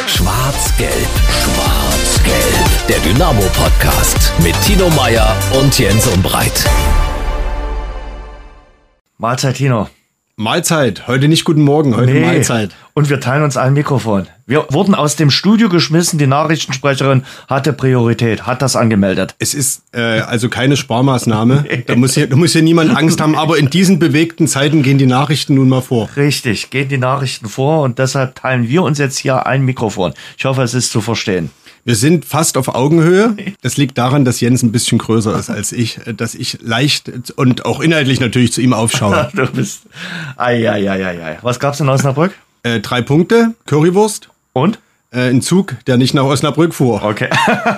Schwarz-Gelb, Schwarz-Gelb. Der Dynamo-Podcast mit Tino Meyer und Jens Umbreit. Mahlzeit, Tino. Mahlzeit. Heute nicht guten Morgen, heute Mahlzeit. Und wir teilen uns ein Mikrofon. Wir wurden aus dem Studio geschmissen. Die Nachrichtensprecherin hatte Priorität, hat das angemeldet. Es ist also keine Sparmaßnahme. Da muss hier niemand Angst haben. Aber in diesen bewegten Zeiten gehen die Nachrichten nun mal vor. Richtig, gehen die Nachrichten vor. Und deshalb teilen wir uns jetzt hier ein Mikrofon. Ich hoffe, es ist zu verstehen. Wir sind fast auf Augenhöhe. Das liegt daran, dass Jens ein bisschen größer ist als ich, dass ich leicht und auch inhaltlich natürlich zu ihm aufschaue. Du bist... Ei. Was gab's in Osnabrück? 3 Punkte, Currywurst. Und? Ein Zug, der nicht nach Osnabrück fuhr. Okay.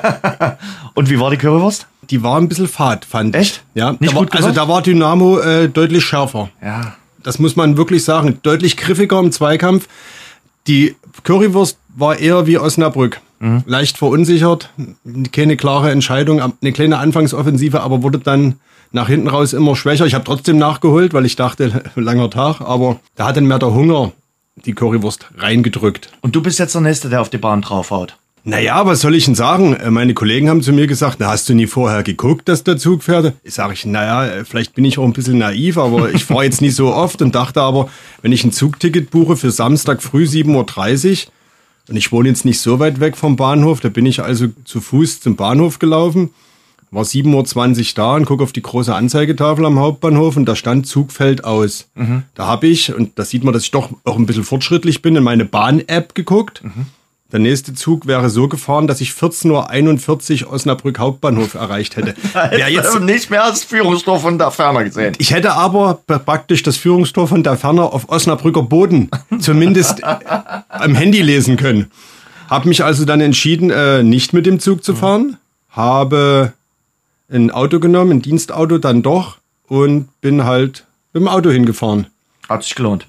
Und wie war die Currywurst? Die war ein bisschen fad, fand ich. Echt? Ja. Nicht gut gemacht? Also da war Dynamo deutlich schärfer. Ja. Das muss man wirklich sagen. Deutlich griffiger im Zweikampf. Die Currywurst war eher wie Osnabrück. Leicht verunsichert, keine klare Entscheidung, eine kleine Anfangsoffensive, aber wurde dann nach hinten raus immer schwächer. Ich habe trotzdem nachgeholt, weil ich dachte, langer Tag, aber da hat dann mehr der Hunger die Currywurst reingedrückt. Und du bist jetzt der Nächste, der auf die Bahn draufhaut. Naja, was soll ich denn sagen? Meine Kollegen haben zu mir gesagt, na, hast du nie vorher geguckt, dass der Zug fährt? Sag ich, naja, vielleicht bin ich auch ein bisschen naiv, aber ich fahre jetzt nicht so oft und dachte aber, wenn ich ein Zugticket buche für Samstag früh 7.30 Uhr, und ich wohne jetzt nicht so weit weg vom Bahnhof, da bin ich also zu Fuß zum Bahnhof gelaufen, war 7.20 Uhr da und gucke auf die große Anzeigetafel am Hauptbahnhof und da stand Zug fällt aus. Da habe ich, und da sieht man, dass ich doch auch ein bisschen fortschrittlich bin, in meine Bahn-App geguckt. Der nächste Zug wäre so gefahren, dass ich 14.41 Uhr Osnabrück Hauptbahnhof erreicht hätte. Ja, jetzt nicht mehr das Führungstor von der Ferne gesehen. Ich hätte aber praktisch das Führungstor von der Ferne auf Osnabrücker Boden zumindest am Handy lesen können. Habe mich also dann entschieden, nicht mit dem Zug zu fahren. Habe ein Auto genommen, ein Dienstauto dann doch und bin halt mit dem Auto hingefahren. Hat sich gelohnt.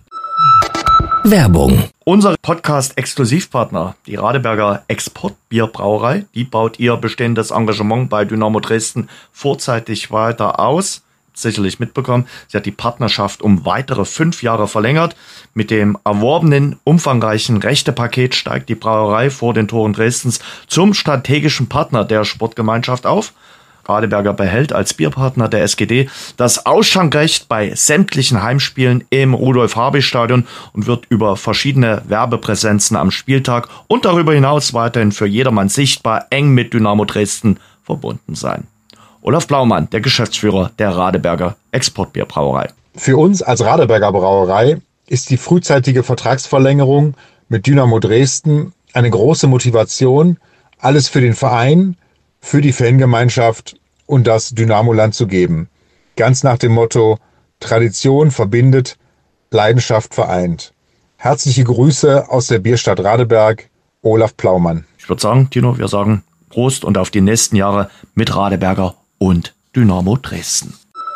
Werbung. Unser Podcast-Exklusivpartner, die Radeberger Exportbierbrauerei, die baut ihr bestehendes Engagement bei Dynamo Dresden vorzeitig weiter aus. Sicherlich mitbekommen, sie hat die Partnerschaft um weitere 5 Jahre verlängert. Mit dem erworbenen, umfangreichen Rechtepaket steigt die Brauerei vor den Toren Dresdens zum strategischen Partner der Sportgemeinschaft auf. Radeberger behält als Bierpartner der SGD das Ausschankrecht bei sämtlichen Heimspielen im Rudolf-Habich-Stadion und wird über verschiedene Werbepräsenzen am Spieltag und darüber hinaus weiterhin für jedermann sichtbar eng mit Dynamo Dresden verbunden sein. Olaf Blaumann, der Geschäftsführer der Radeberger Exportbierbrauerei. Für uns als Radeberger Brauerei ist die frühzeitige Vertragsverlängerung mit Dynamo Dresden eine große Motivation, alles für den Verein, für die Fangemeinschaft und das Dynamoland zu geben. Ganz nach dem Motto, Tradition verbindet, Leidenschaft vereint. Herzliche Grüße aus der Bierstadt Radeberg, Olaf Plaumann. Ich würde sagen, Tino, wir sagen Prost und auf die nächsten Jahre mit Radeberger und Dynamo Dresden.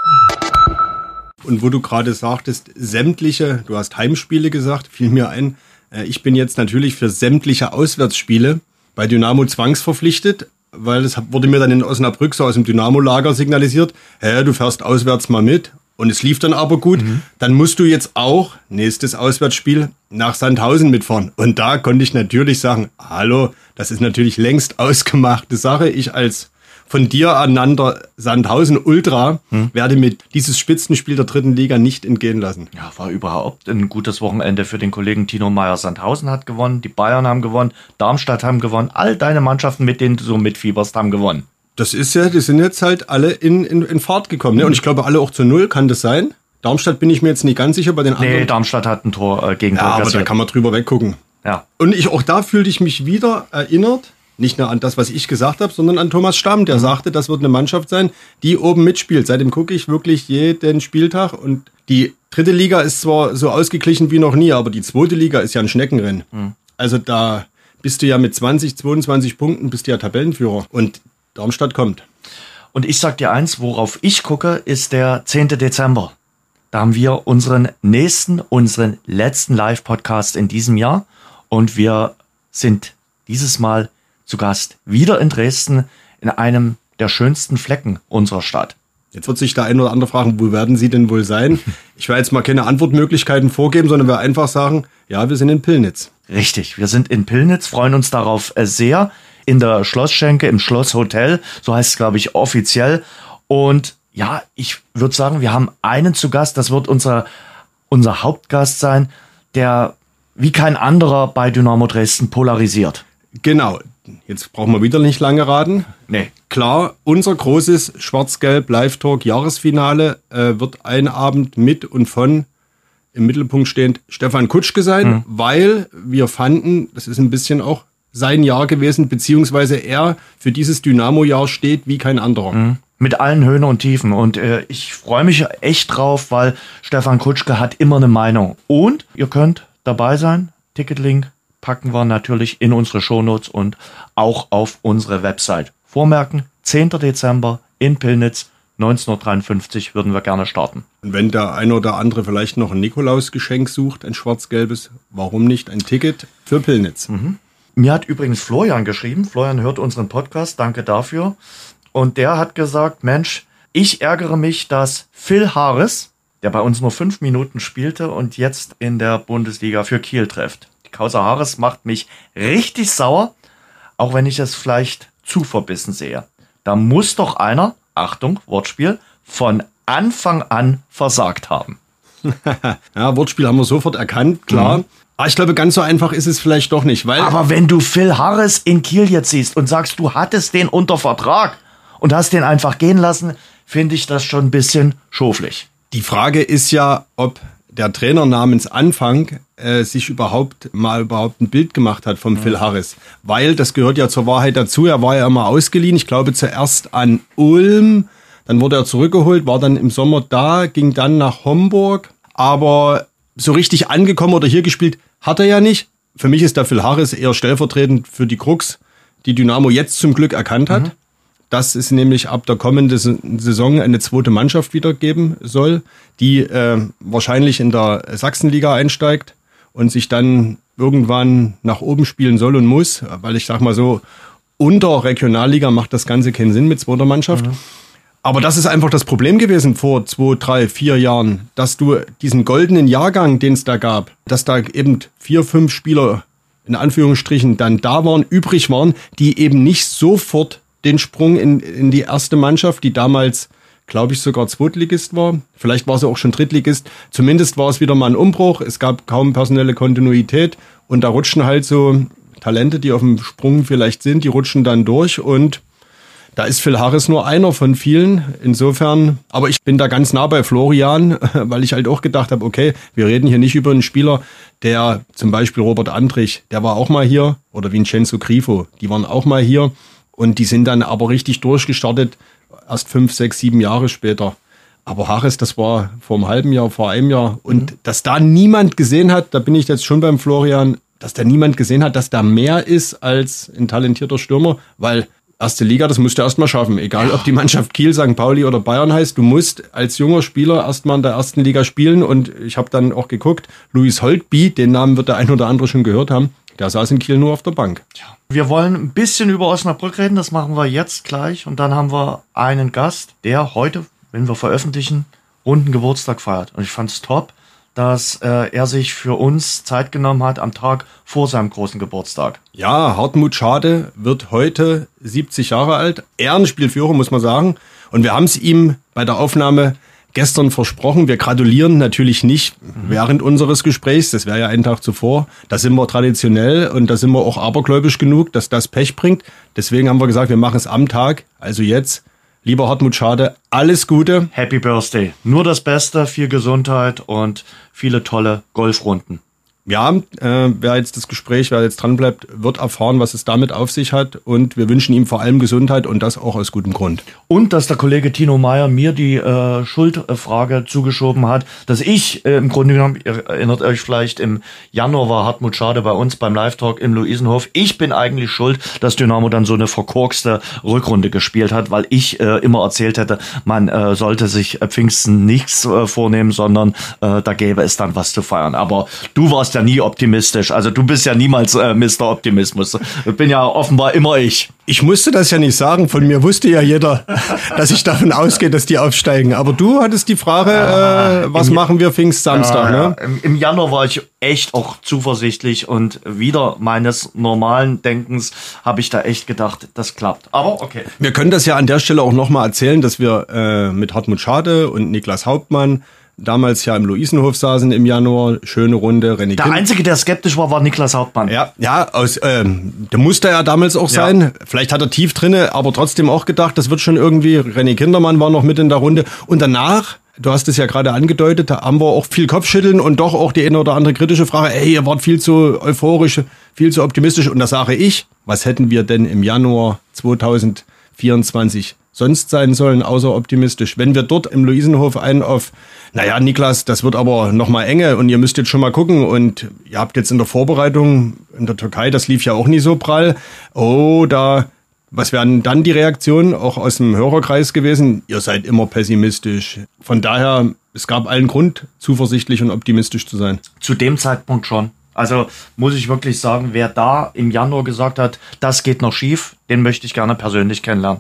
Und wo du gerade sagtest, sämtliche, du hast Heimspiele gesagt, fiel mir ein, ich bin jetzt natürlich für sämtliche Auswärtsspiele bei Dynamo zwangsverpflichtet, weil es wurde mir dann in Osnabrück so aus dem Dynamo-Lager signalisiert, hey, du fährst auswärts mal mit und es lief dann aber gut, dann musst du jetzt auch, nächstes Auswärtsspiel, nach Sandhausen mitfahren. Und da konnte ich natürlich sagen, hallo, das ist natürlich längst ausgemachte Sache. Ich als von dir ernannter Sandhausen Ultra werde mir dieses Spitzenspiel der 3. Liga nicht entgehen lassen. Ja, war überhaupt ein gutes Wochenende für den Kollegen Tino Meyer. Sandhausen hat gewonnen, die Bayern haben gewonnen, Darmstadt haben gewonnen, all deine Mannschaften, mit denen du so mitfieberst, haben gewonnen. Das ist ja, die sind jetzt halt alle in Fahrt gekommen. Ne? Und ich glaube, alle auch zu 0, kann das sein? Darmstadt bin ich mir jetzt nicht ganz sicher, bei den anderen. Nee, Darmstadt hat ein Tor gegen Tor. Ja, aber da kann man drüber weggucken. Ja. Und auch da fühlte ich mich wieder erinnert, nicht nur an das, was ich gesagt habe, sondern an Thomas Stamm, der sagte, das wird eine Mannschaft sein, die oben mitspielt. Seitdem gucke ich wirklich jeden Spieltag und die 3. Liga ist zwar so ausgeglichen wie noch nie, aber die 2. Liga ist ja ein Schneckenrennen. Also da bist du ja mit 20, 22 Punkten, bist du ja Tabellenführer und Darmstadt kommt. Und ich sag dir eins, worauf ich gucke, ist der 10. Dezember. Da haben wir unseren letzten Live-Podcast in diesem Jahr und wir sind dieses Mal zu Gast wieder in Dresden in einem der schönsten Flecken unserer Stadt. Jetzt wird sich der ein oder andere fragen, wo werden Sie denn wohl sein? Ich werde jetzt mal keine Antwortmöglichkeiten vorgeben, sondern werde einfach sagen, Ja, wir sind in Pillnitz. Richtig, wir sind in Pillnitz, freuen uns darauf sehr. In der Schlossschenke, im Schlosshotel, so heißt es, glaube ich, offiziell. Und ja, ich würde sagen, wir haben einen zu Gast, das wird unser Hauptgast sein, der wie kein anderer bei Dynamo Dresden polarisiert. Genau, jetzt brauchen wir wieder nicht lange raten. Nee. Klar, unser großes Schwarz-Gelb Live-Talk-Jahresfinale wird ein Abend mit und von im Mittelpunkt stehend Stefan Kutschke sein, weil wir fanden, das ist ein bisschen auch sein Jahr gewesen, beziehungsweise er für dieses Dynamo-Jahr steht wie kein anderer. Mit allen Höhen und Tiefen. Und ich freue mich echt drauf, weil Stefan Kutschke hat immer eine Meinung. Und ihr könnt dabei sein. Ticketlink packen wir natürlich in unsere Shownotes und auch auf unsere Website. Vormerken, 10. Dezember in Pillnitz, 19:53 würden wir gerne starten. Und wenn der eine oder andere vielleicht noch ein Nikolausgeschenk sucht, ein schwarz-gelbes, warum nicht ein Ticket für Pillnitz? Mir hat übrigens Florian geschrieben. Florian hört unseren Podcast, danke dafür. Und der hat gesagt, Mensch, ich ärgere mich, dass Phil Harris, der bei uns nur 5 Minuten spielte und jetzt in der Bundesliga für Kiel trifft. Die Causa Harris macht mich richtig sauer, auch wenn ich es vielleicht zu verbissen sehe. Da muss doch einer, Achtung, Wortspiel, von Anfang an versagt haben. Ja, Wortspiel haben wir sofort erkannt, klar. Aber ich glaube, ganz so einfach ist es vielleicht doch nicht, weil... Aber wenn du Phil Harris in Kiel jetzt siehst und sagst, du hattest den unter Vertrag und hast den einfach gehen lassen, finde ich das schon ein bisschen schoflich. Die Frage ist ja, ob der Trainer namens Anfang sich überhaupt ein Bild gemacht hat vom Phil Harris. Weil, das gehört ja zur Wahrheit dazu, er war ja immer ausgeliehen, ich glaube zuerst an Ulm, dann wurde er zurückgeholt, war dann im Sommer da, ging dann nach Homburg, aber so richtig angekommen oder hier gespielt hat er ja nicht. Für mich ist der Phil Harris eher stellvertretend für die Krux, die Dynamo jetzt zum Glück erkannt hat. Dass es nämlich ab der kommenden Saison eine zweite Mannschaft wieder geben soll, die wahrscheinlich in der Sachsenliga einsteigt und sich dann irgendwann nach oben spielen soll und muss. Weil ich sag mal so, unter Regionalliga macht das Ganze keinen Sinn mit zweiter Mannschaft. Aber das ist einfach das Problem gewesen vor 2, 3, 4 Jahren, dass du diesen goldenen Jahrgang, den es da gab, dass da eben 4, 5 Spieler in Anführungsstrichen dann da waren, übrig waren, die eben nicht sofort den Sprung in die erste Mannschaft, die damals, glaube ich, sogar Zweitligist war. Vielleicht war sie auch schon Drittligist. Zumindest war es wieder mal ein Umbruch. Es gab kaum personelle Kontinuität und da rutschen halt so Talente, die auf dem Sprung vielleicht sind, die rutschen dann durch und da ist Phil Harris nur einer von vielen. Insofern, aber ich bin da ganz nah bei Florian, weil ich halt auch gedacht habe, okay, wir reden hier nicht über einen Spieler, der zum Beispiel Robert Andrich, der war auch mal hier, oder Vincenzo Grifo, die waren auch mal hier und die sind dann aber richtig durchgestartet, erst 5, 6, 7 Jahre später. Aber Harris, das war vor einem halben Jahr, vor einem Jahr. Und dass da niemand gesehen hat, da bin ich jetzt schon beim Florian, dass da niemand gesehen hat, dass da mehr ist als ein talentierter Stürmer, weil erste Liga, das musst du erstmal schaffen. Egal, ob die Mannschaft Kiel, St. Pauli oder Bayern heißt, du musst als junger Spieler erstmal in der ersten Liga spielen. Und ich habe dann auch geguckt, Luis Holtby, den Namen wird der ein oder andere schon gehört haben, der saß in Kiel nur auf der Bank. Wir wollen ein bisschen über Osnabrück reden, das machen wir jetzt gleich. Und dann haben wir einen Gast, der heute, wenn wir veröffentlichen, runden Geburtstag feiert. Und ich fand es top, dass er sich für uns Zeit genommen hat am Tag vor seinem großen Geburtstag. Ja, Hartmut Schade wird heute 70 Jahre alt. Ehrenspielführer, muss man sagen. Und wir haben es ihm bei der Aufnahme gestern versprochen. Wir gratulieren natürlich nicht während unseres Gesprächs. Das wäre ja einen Tag zuvor. Da sind wir traditionell und da sind wir auch abergläubisch genug, dass das Pech bringt. Deswegen haben wir gesagt, wir machen es am Tag, also jetzt. Lieber Hartmut Schade, alles Gute. Happy Birthday. Nur das Beste, viel Gesundheit und viele tolle Golfrunden. Ja, wer jetzt dran bleibt, wird erfahren, was es damit auf sich hat. Und wir wünschen ihm vor allem Gesundheit und das auch aus gutem Grund. Und dass der Kollege Tino Meyer mir die Schuldfrage zugeschoben hat, dass ich im Grunde genommen, ihr erinnert euch vielleicht, im Januar war Hartmut Schade bei uns beim Live-Talk im Luisenhof. Ich bin eigentlich schuld, dass Dynamo dann so eine verkorkste Rückrunde gespielt hat, weil ich immer erzählt hätte, man sollte sich Pfingsten nichts vornehmen, sondern da gäbe es dann was zu feiern. Aber du warst ja nie optimistisch. Also du bist ja niemals Mr. Optimismus. Ich bin ja offenbar immer ich. Ich musste das ja nicht sagen. Von mir wusste ja jeder, dass ich davon ausgehe, dass die aufsteigen. Aber du hattest die Frage, was machen wir Pfingstsamstag? Ne? Im Januar war ich echt auch zuversichtlich und wieder meines normalen Denkens habe ich da echt gedacht, das klappt. Aber okay. Wir können das ja an der Stelle auch nochmal erzählen, dass wir mit Hartmut Schade und Niklas Hauptmann damals ja im Luisenhof saßen im Januar, schöne Runde. René Der Einzige, der skeptisch war Niklas Hauptmann. Ja, der musste ja damals auch sein. Vielleicht hat er tief drinne, aber trotzdem auch gedacht, das wird schon irgendwie. René Kindermann war noch mit in der Runde. Und danach, du hast es ja gerade angedeutet, da haben wir auch viel Kopfschütteln und doch auch die eine oder andere kritische Frage. Ey, ihr wart viel zu euphorisch, viel zu optimistisch. Und da sage ich, was hätten wir denn im Januar 2024 sonst sein sollen, außer optimistisch? Wenn wir dort im Luisenhof einen auf, Niklas, das wird aber nochmal enge und ihr müsst jetzt schon mal gucken und ihr habt jetzt in der Vorbereitung in der Türkei, das lief ja auch nie so prall. Was wären dann die Reaktionen auch aus dem Hörerkreis gewesen? Ihr seid immer pessimistisch. Von daher, es gab allen Grund, zuversichtlich und optimistisch zu sein. Zu dem Zeitpunkt schon. Also muss ich wirklich sagen, wer da im Januar gesagt hat, das geht noch schief, den möchte ich gerne persönlich kennenlernen.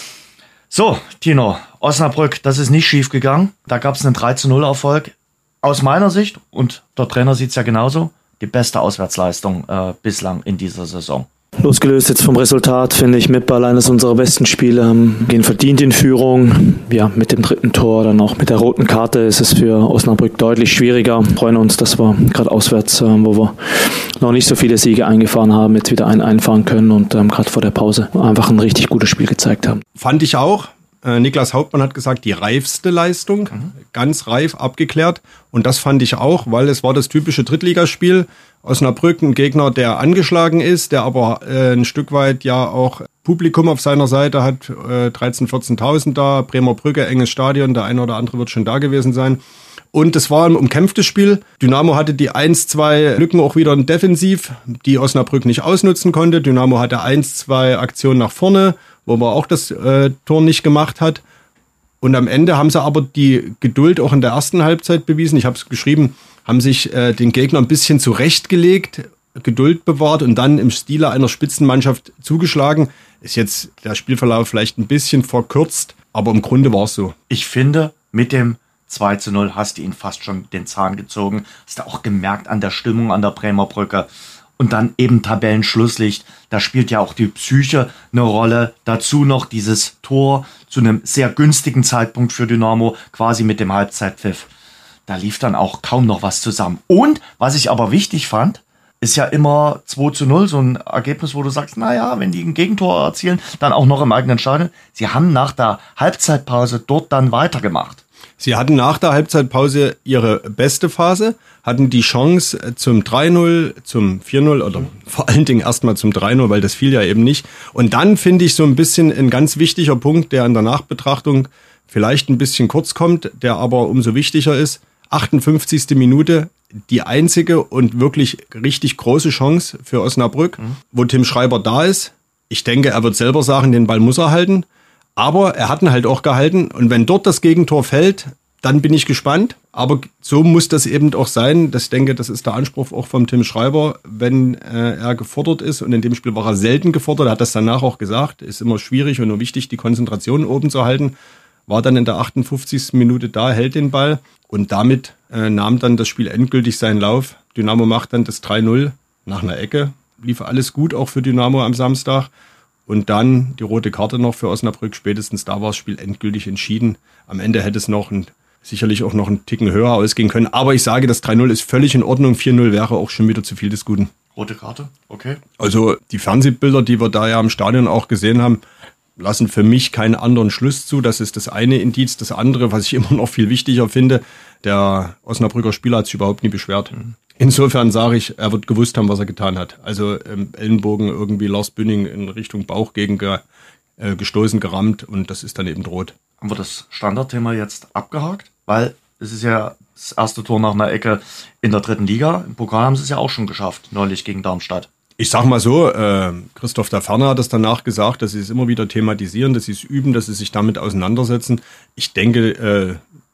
So, Tino, Osnabrück, das ist nicht schief gegangen. Da gab es einen 3-0 Aus meiner Sicht, und der Trainer sieht es ja genauso, die beste Auswärtsleistung bislang in dieser Saison. Losgelöst jetzt vom Resultat, finde ich, mit Ball eines unserer besten Spiele, gehen verdient in Führung. Ja, mit dem 3. Tor, dann auch mit der roten Karte ist es für Osnabrück deutlich schwieriger. Wir freuen uns, dass wir gerade auswärts, wo wir noch nicht so viele Siege eingefahren haben, jetzt wieder einen einfahren können und gerade vor der Pause einfach ein richtig gutes Spiel gezeigt haben. Fand ich auch. Niklas Hauptmann hat gesagt, die reifste Leistung, ganz reif abgeklärt. Und das fand ich auch, weil es war das typische Drittligaspiel. Osnabrück, ein Gegner, der angeschlagen ist, der aber ein Stück weit ja auch Publikum auf seiner Seite hat, 13.000, 14.000 da, Bremer Brücke, enges Stadion, der eine oder andere wird schon da gewesen sein. Und es war ein umkämpftes Spiel. Dynamo hatte die 1-2 Lücken auch wieder defensiv, die Osnabrück nicht ausnutzen konnte. Dynamo hatte 1-2 Aktionen nach vorne, wo man auch das Tor nicht gemacht hat. Und am Ende haben sie aber die Geduld auch in der ersten Halbzeit bewiesen. Ich habe es geschrieben, haben sich den Gegner ein bisschen zurechtgelegt, Geduld bewahrt und dann im Stile einer Spitzenmannschaft zugeschlagen. Ist jetzt der Spielverlauf vielleicht ein bisschen verkürzt, aber im Grunde war es so. Ich finde, mit dem 2-0 hast du ihn fast schon den Zahn gezogen. Hast du auch gemerkt an der Stimmung an der Bremer Brücke. Und dann eben Tabellenschlusslicht. Da spielt ja auch die Psyche eine Rolle. Dazu noch dieses Tor zu einem sehr günstigen Zeitpunkt für Dynamo, quasi mit dem Halbzeitpfiff. Da lief dann auch kaum noch was zusammen. Und was ich aber wichtig fand, ist ja immer 2-0, so ein Ergebnis, wo du sagst, wenn die ein Gegentor erzielen, dann auch noch im eigenen Stadion. Sie haben nach der Halbzeitpause dort dann weitergemacht. Sie hatten nach der Halbzeitpause ihre beste Phase, hatten die Chance zum 3-0, zum 4-0 oder vor allen Dingen erstmal zum 3-0, weil das fiel ja eben nicht. Und dann finde ich so ein bisschen ein ganz wichtiger Punkt, der in der Nachbetrachtung vielleicht ein bisschen kurz kommt, der aber umso wichtiger ist. 58. Minute, die einzige und wirklich richtig große Chance für Osnabrück, wo Tim Schreiber da ist. Ich denke, er wird selber sagen, den Ball muss er halten. Aber er hat ihn halt auch gehalten. Und wenn dort das Gegentor fällt, dann bin ich gespannt. Aber so muss das eben auch sein. Ich denke, das ist der Anspruch auch vom Tim Schreiber, wenn er gefordert ist. Und in dem Spiel war er selten gefordert. Er hat das danach auch gesagt. Ist immer schwierig und nur wichtig, die Konzentration oben zu halten. War dann in der 58. Minute da, hält den Ball. Und damit nahm dann das Spiel endgültig seinen Lauf. Dynamo macht dann das 3-0 nach einer Ecke. Lief alles gut, auch für Dynamo am Samstag. Und dann die rote Karte noch für Osnabrück. Spätestens da war das Spiel endgültig entschieden. Am Ende hätte es sicherlich auch noch einen Ticken höher ausgehen können. Aber ich sage, das 3-0 ist völlig in Ordnung. 4-0 wäre auch schon wieder zu viel des Guten. Rote Karte, okay. Also die Fernsehbilder, die wir da ja im Stadion auch gesehen haben, lassen für mich keinen anderen Schluss zu. Das ist das eine Indiz. Das andere, was ich immer noch viel wichtiger finde, der Osnabrücker Spieler hat sich überhaupt nie beschwert. Insofern sage ich, er wird gewusst haben, was er getan hat. Also Ellenbogen irgendwie Lars Bünding in Richtung Bauchgegend gestoßen, gerammt und das ist dann eben rot. Haben wir das Standardthema jetzt abgehakt? Weil es ist ja das erste Tor nach einer Ecke in der 3. Liga. Im Pokal haben sie es ja auch schon geschafft, neulich gegen Darmstadt. Ich sag mal so, Christoph da Ferner hat es danach gesagt, dass sie es immer wieder thematisieren, dass sie es üben, dass sie sich damit auseinandersetzen. Ich denke,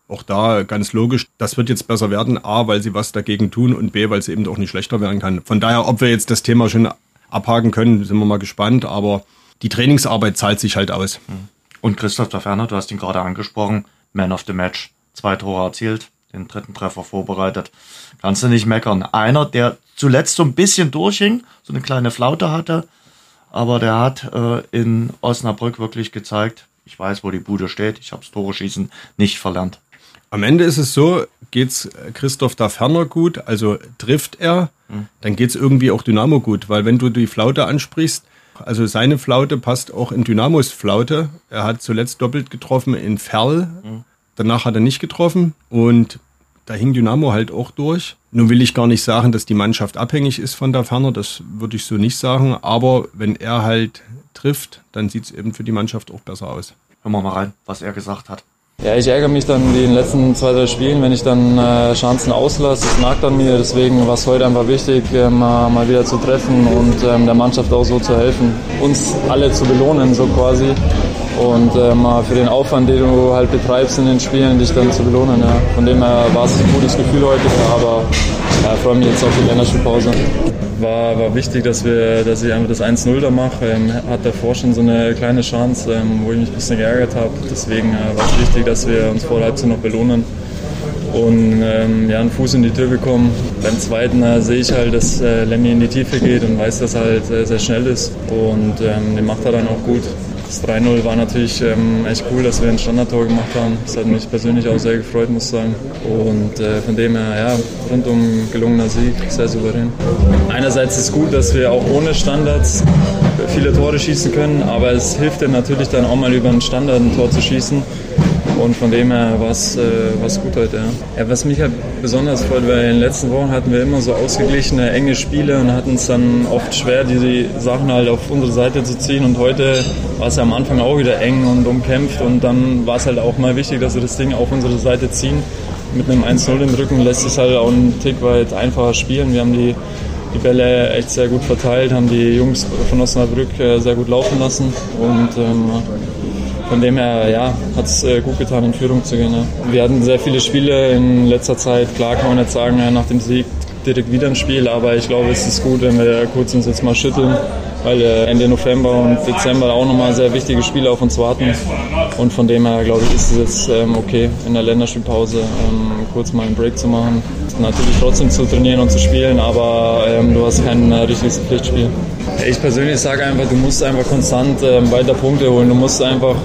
Auch da ganz logisch, das wird jetzt besser werden, A, weil sie was dagegen tun und B, weil es eben auch nicht schlechter werden kann. Von daher, ob wir jetzt das Thema schon abhaken können, sind wir mal gespannt, aber die Trainingsarbeit zahlt sich halt aus. Und Christoph Taferner, du hast ihn gerade angesprochen, Man of the Match, 2 Tore erzielt, den 3. Treffer vorbereitet. Kannst du nicht meckern. Einer, der zuletzt so ein bisschen durchhing, so eine kleine Flaute hatte, aber der hat in Osnabrück wirklich gezeigt, ich weiß, wo die Bude steht, ich habe das Tore-Schießen nicht verlernt. Am Ende ist es so, geht's Christoph Taferner gut, also trifft er, dann geht's irgendwie auch Dynamo gut, weil wenn du die Flaute ansprichst, also seine Flaute passt auch in Dynamos Flaute. Er hat zuletzt doppelt getroffen in Verl, danach hat er nicht getroffen und da hing Dynamo halt auch durch. Nun will ich gar nicht sagen, dass die Mannschaft abhängig ist von Taferner, das würde ich so nicht sagen, aber wenn er halt trifft, dann sieht's eben für die Mannschaft auch besser aus. Hören wir mal rein, was er gesagt hat. Ja, ich ärgere mich dann in den letzten 2, 3 Spielen, wenn ich dann Chancen auslasse. Das nagt an mir, deswegen war es heute einfach wichtig, mal wieder zu treffen und der Mannschaft auch so zu helfen, uns alle zu belohnen, so quasi. Und mal für den Aufwand, den du halt betreibst in den Spielen, dich dann zu belohnen. Ja. Von dem her war es ein gutes Gefühl heute, aber ich freue mich jetzt auf die Länderspielpause. War wichtig, dass ich einfach das 1-0 da mache. Hat davor schon so eine kleine Chance, wo ich mich ein bisschen geärgert habe. Deswegen war es wichtig, dass wir uns vor der Halbzeit noch belohnen und einen Fuß in die Tür bekommen. Beim zweiten sehe ich halt, dass Lemmy in die Tiefe geht und weiß, dass er halt sehr schnell ist und den macht er dann auch gut. Das 3-0 war natürlich echt cool, dass wir ein Standardtor gemacht haben. Das hat mich persönlich auch sehr gefreut, muss ich sagen. Und von dem her, ja, rundum gelungener Sieg, sehr souverän. Einerseits ist es gut, dass wir auch ohne Standards viele Tore schießen können, aber es hilft dir natürlich dann auch mal über einen Standard ein Tor zu schießen. Und von dem her war es gut heute. Ja, was mich halt besonders freut, weil in den letzten Wochen hatten wir immer so ausgeglichene, enge Spiele und hatten es dann oft schwer, die Sachen halt auf unsere Seite zu ziehen. Und heute war es ja am Anfang auch wieder eng und umkämpft. Und dann war es halt auch mal wichtig, dass wir das Ding auf unsere Seite ziehen. Mit einem 1-0 im Rücken lässt sich halt auch einen Tick weit einfacher spielen. Wir haben die Bälle echt sehr gut verteilt, haben die Jungs von Osnabrück sehr gut laufen lassen. Und von dem her, ja, hat es gut getan, in Führung zu gehen. Ja. Wir hatten sehr viele Spiele in letzter Zeit. Klar kann man nicht sagen, nach dem Sieg direkt wieder ein Spiel, aber ich glaube, es ist gut, wenn wir kurz uns jetzt mal schütteln, weil Ende November und Dezember auch nochmal sehr wichtige Spiele auf uns warten. Und von dem her, glaube ich, ist es jetzt okay, in der Länderspielpause kurz mal einen Break zu machen. Natürlich trotzdem zu trainieren und zu spielen, aber du hast kein richtiges Pflichtspiel. Ich persönlich sage einfach, du musst einfach konstant weiter Punkte holen. Du musst einfach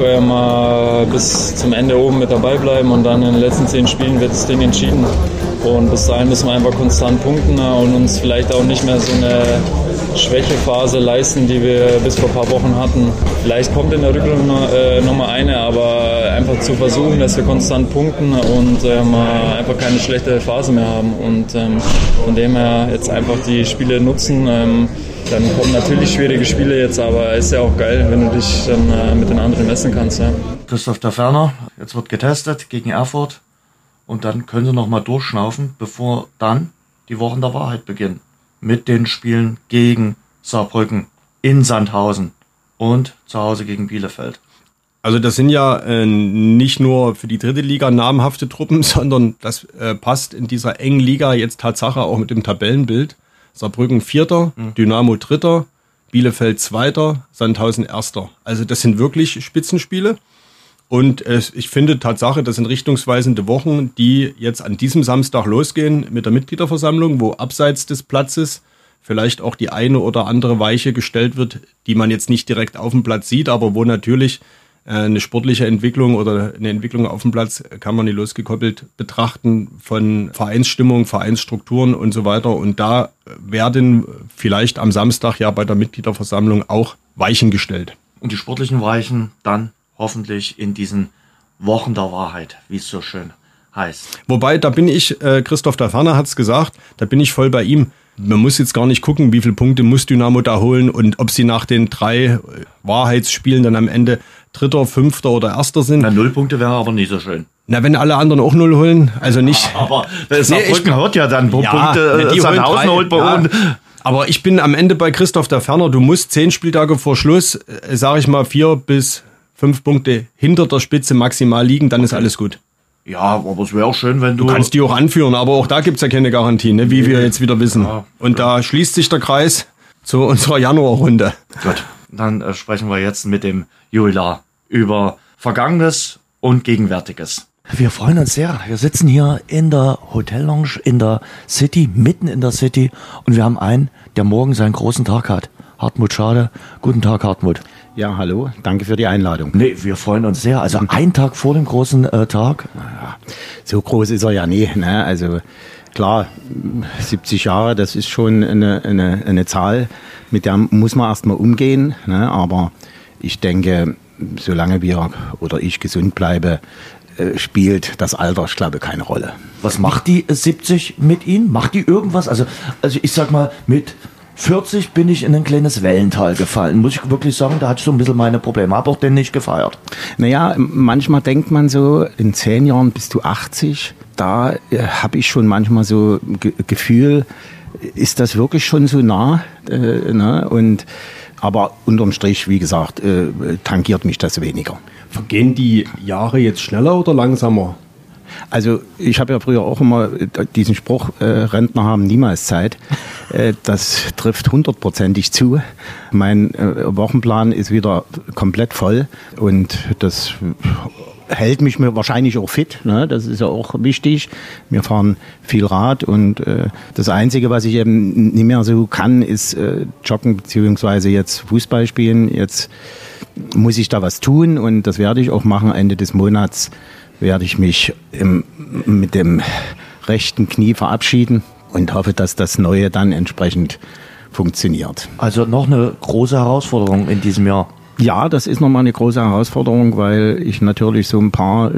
mal bis zum Ende oben mit dabei bleiben und dann in den letzten 10 Spielen wird das Ding entschieden. Und bis dahin müssen wir einfach konstant punkten und uns vielleicht auch nicht mehr so eine Schwächephase leisten, die wir bis vor ein paar Wochen hatten. Vielleicht kommt in der Rückrunde nochmal eine, aber einfach zu versuchen, dass wir konstant punkten und einfach keine schlechte Phase mehr haben. Und von dem her jetzt einfach die Spiele nutzen. Dann kommen natürlich schwierige Spiele jetzt, aber ist ja auch geil, wenn du dich dann mit den anderen messen kannst. Ja. Christoph Taferner, jetzt wird getestet gegen Erfurt und dann können sie nochmal durchschnaufen, bevor dann die Wochen der Wahrheit beginnen. Mit den Spielen gegen Saarbrücken, in Sandhausen und zu Hause gegen Bielefeld. Also das sind ja nicht nur für die 3. Liga namhafte Truppen, sondern das passt in dieser engen Liga jetzt Tatsache auch mit dem Tabellenbild. Saarbrücken 4., Dynamo 3., Bielefeld 2., Sandhausen 1. Also das sind wirklich Spitzenspiele. Und ich finde Tatsache, das sind richtungsweisende Wochen, die jetzt an diesem Samstag losgehen mit der Mitgliederversammlung, wo abseits des Platzes vielleicht auch die eine oder andere Weiche gestellt wird, die man jetzt nicht direkt auf dem Platz sieht, aber wo natürlich eine sportliche Entwicklung oder eine Entwicklung auf dem Platz kann man nicht losgekoppelt betrachten von Vereinsstimmung, Vereinsstrukturen und so weiter. Und da werden vielleicht am Samstag ja bei der Mitgliederversammlung auch Weichen gestellt. Und die sportlichen Weichen dann hoffentlich in diesen Wochen der Wahrheit, wie es so schön heißt. Wobei, da bin ich, Christoph Taferner hat es gesagt, da bin ich voll bei ihm. Man muss jetzt gar nicht gucken, wie viele Punkte muss Dynamo da holen und ob sie nach den 3 Wahrheitsspielen dann am Ende 3., 5. oder 1. sind. 0 Punkte wäre aber nicht so schön. Na, wenn alle anderen auch 0 holen, also nicht. Aber Saarbrücken hört ja dann Punkte, Sandhausen holt bei uns. Aber ich bin am Ende bei Christoph Taferner, du musst 10 Spieltage vor Schluss, sage ich mal 4 bis 5 Punkte hinter der Spitze maximal liegen, dann ist alles gut. Ja, aber es wäre auch schön, wenn Du kannst die auch anführen, aber auch da gibt's ja keine Garantie, ne? Wie wir jetzt wieder wissen. Ja. Und da schließt sich der Kreis zu unserer Januarrunde. Gut, dann sprechen wir jetzt mit dem Jubilar über Vergangenes und Gegenwärtiges. Wir freuen uns sehr. Wir sitzen hier in der Hotellounge in der City, mitten in der City. Und wir haben einen, der morgen seinen großen Tag hat. Hartmut Schade. Guten Tag, Hartmut. Ja, hallo. Danke für die Einladung. Nee, wir freuen uns sehr. Also ein Tag vor dem großen Tag. Naja, so groß ist er ja nie. Ne? Also klar, 70 Jahre, das ist schon eine Zahl, mit der muss man erstmal umgehen. Ne? Aber ich denke, solange wir oder ich gesund bleibe, spielt das Alter, ich glaube, keine Rolle. Was macht die 70 mit Ihnen? Macht die irgendwas? Also ich sag mal, mit 40 bin ich in ein kleines Wellental gefallen. Muss ich wirklich sagen, da hatte ich so ein bisschen meine Probleme. Hab auch den nicht gefeiert. Naja, manchmal denkt man so, in 10 Jahren bist du 80. Da habe ich schon manchmal so Gefühl, ist das wirklich schon so nah? Ne? Aber unterm Strich, wie gesagt, tangiert mich das weniger. Vergehen die Jahre jetzt schneller oder langsamer? Also ich habe ja früher auch immer diesen Spruch, Rentner haben niemals Zeit. Das trifft 100%ig zu. Mein Wochenplan ist wieder komplett voll und das hält mich mir wahrscheinlich auch fit. Ne? Das ist ja auch wichtig. Wir fahren viel Rad und das Einzige, was ich eben nicht mehr so kann, ist joggen beziehungsweise jetzt Fußball spielen. Jetzt muss ich da was tun und das werde ich auch machen. Ende des Monats werde ich mich mit dem rechten Knie verabschieden und hoffe, dass das Neue dann entsprechend funktioniert. Also noch eine große Herausforderung in diesem Jahr. Ja, das ist nochmal eine große Herausforderung, weil ich natürlich so ein paar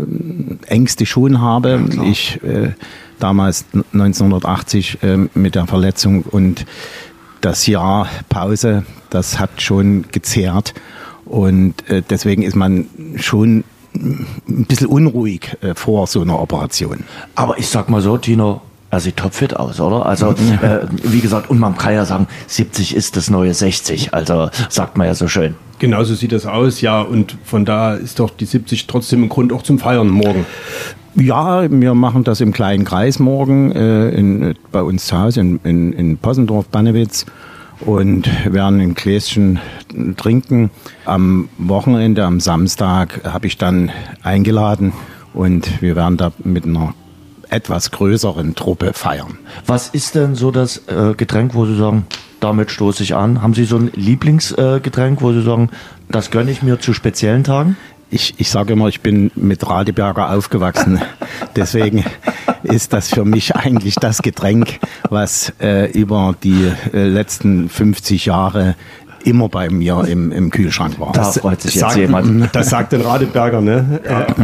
Ängste schon habe. Ja, ich damals 1980 mit der Verletzung und das Jahr Pause, das hat schon gezehrt und deswegen ist man schon ein bisschen unruhig vor so einer Operation. Aber ich sag mal so, Tino, er sieht topfit aus, oder? Also, wie gesagt, und man kann ja sagen, 70 ist das neue 60. Also, sagt man ja so schön. Genau so sieht das aus, ja. Und von da ist doch die 70 trotzdem ein Grund auch zum Feiern morgen. Ja, wir machen das im kleinen Kreis morgen bei uns zu Hause in Possendorf-Bannewitz. Und werden ein Gläschen trinken. Am Wochenende, am Samstag, habe ich dann eingeladen und wir werden da mit einer etwas größeren Truppe feiern. Was ist denn so das Getränk, wo Sie sagen, damit stoße ich an? Haben Sie so ein Lieblingsgetränk, wo Sie sagen, das gönne ich mir zu speziellen Tagen? Ich sage immer, ich bin mit Radeberger aufgewachsen. Deswegen ist das für mich eigentlich das Getränk, was über die letzten 50 Jahre immer bei mir im Kühlschrank war. Da freut sich jetzt jemand. Das sagt den Radeberger, ne?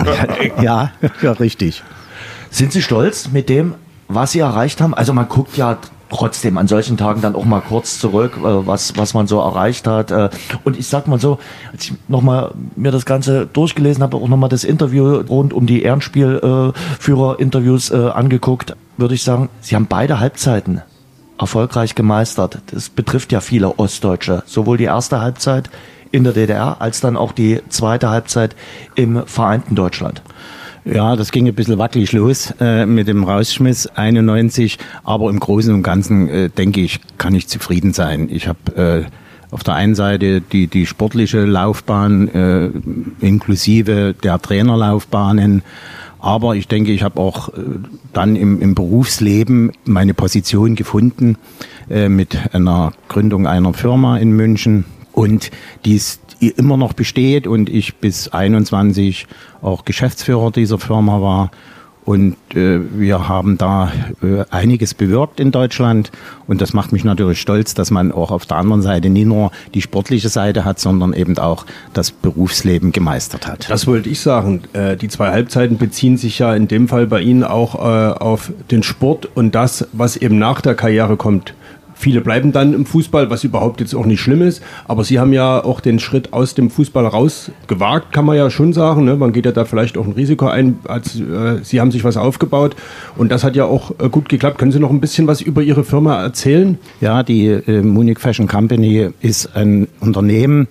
Ja, richtig. Sind Sie stolz mit dem, was Sie erreicht haben? Also man guckt ja trotzdem an solchen Tagen dann auch mal kurz zurück, was man so erreicht hat. Und ich sag mal so, als ich nochmal mir das Ganze durchgelesen habe, auch nochmal das Interview rund um die Ehrenspielführer-Interviews angeguckt, würde ich sagen, Sie haben beide Halbzeiten erfolgreich gemeistert. Das betrifft ja viele Ostdeutsche. Sowohl die erste Halbzeit in der DDR als dann auch die zweite Halbzeit im vereinten Deutschland. Ja, das ging ein bisschen wackelig los mit dem Rausschmiss 91, aber im Großen und Ganzen, denke ich, kann ich zufrieden sein. Ich habe auf der einen Seite die sportliche Laufbahn inklusive der Trainerlaufbahnen, aber ich denke, ich habe auch dann im Berufsleben meine Position gefunden mit einer Gründung einer Firma in München und die ist immer noch besteht und ich bis 21 auch Geschäftsführer dieser Firma war. Und wir haben da einiges bewirkt in Deutschland. Und das macht mich natürlich stolz, dass man auch auf der anderen Seite nicht nur die sportliche Seite hat, sondern eben auch das Berufsleben gemeistert hat. Das wollte ich sagen. Die zwei Halbzeiten beziehen sich ja in dem Fall bei Ihnen auch auf den Sport und das, was eben nach der Karriere kommt. Viele bleiben dann im Fußball, was überhaupt jetzt auch nicht schlimm ist. Aber Sie haben ja auch den Schritt aus dem Fußball raus gewagt, kann man ja schon sagen. Ne? Man geht ja da vielleicht auch ein Risiko ein. Sie haben sich was aufgebaut und das hat ja auch gut geklappt. Können Sie noch ein bisschen was über Ihre Firma erzählen? Ja, die Munich Fashion Company ist ein Unternehmen,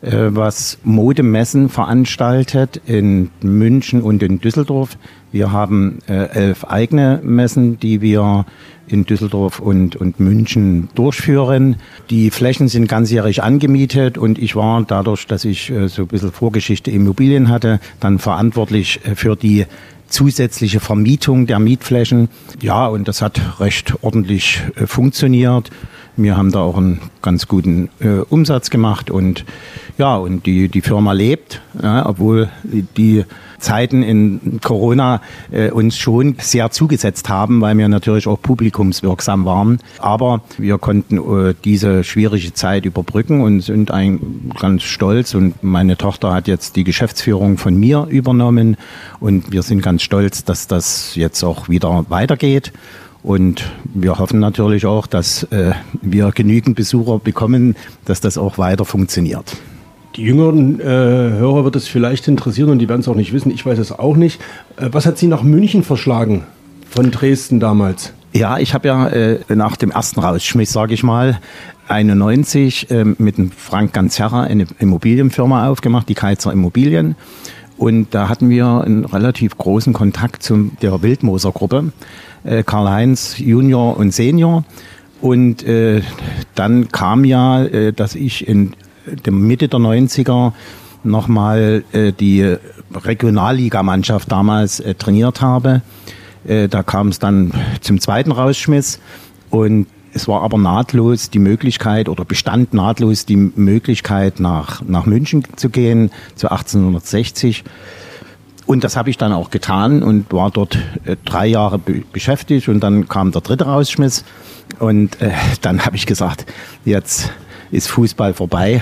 was Modemessen veranstaltet in München und in Düsseldorf. Wir haben 11 eigene Messen, die wir in Düsseldorf und München durchführen. Die Flächen sind ganzjährig angemietet und ich war dadurch, dass ich so ein bisschen Vorgeschichte Immobilien hatte, dann verantwortlich für die zusätzliche Vermietung der Mietflächen. Ja, und das hat recht ordentlich funktioniert. Wir haben da auch einen ganz guten Umsatz gemacht und ja, und die Firma lebt, ja, obwohl die Zeiten in Corona uns schon sehr zugesetzt haben, weil wir natürlich auch publikumswirksam waren. Aber wir konnten diese schwierige Zeit überbrücken und sind ganz stolz. Und meine Tochter hat jetzt die Geschäftsführung von mir übernommen und wir sind ganz stolz, dass das jetzt auch wieder weitergeht. Und wir hoffen natürlich auch, dass wir genügend Besucher bekommen, dass das auch weiter funktioniert. Die jüngeren Hörer wird es vielleicht interessieren und die werden es auch nicht wissen. Ich weiß es auch nicht. Was hat Sie nach München verschlagen von Dresden damals? Ja, ich habe ja nach dem ersten Rausschmiss, sage ich mal, 91 mit dem Frank Ganzerra eine Immobilienfirma aufgemacht, die Kaiser Immobilien. Und da hatten wir einen relativ großen Kontakt zu der Wildmoser-Gruppe, Karl-Heinz Junior und Senior. Und dann kam ja, dass ich in der Mitte der 90er nochmal die Regionalligamannschaft damals trainiert habe. Da kam es dann zum zweiten Rausschmiss und es war aber nahtlos die Möglichkeit oder bestand nahtlos die Möglichkeit nach München zu gehen zu 1860. Und das habe ich dann auch getan und war dort 3 Jahre beschäftigt und dann kam der dritte Rausschmiss und dann habe ich gesagt, jetzt ist Fußball vorbei.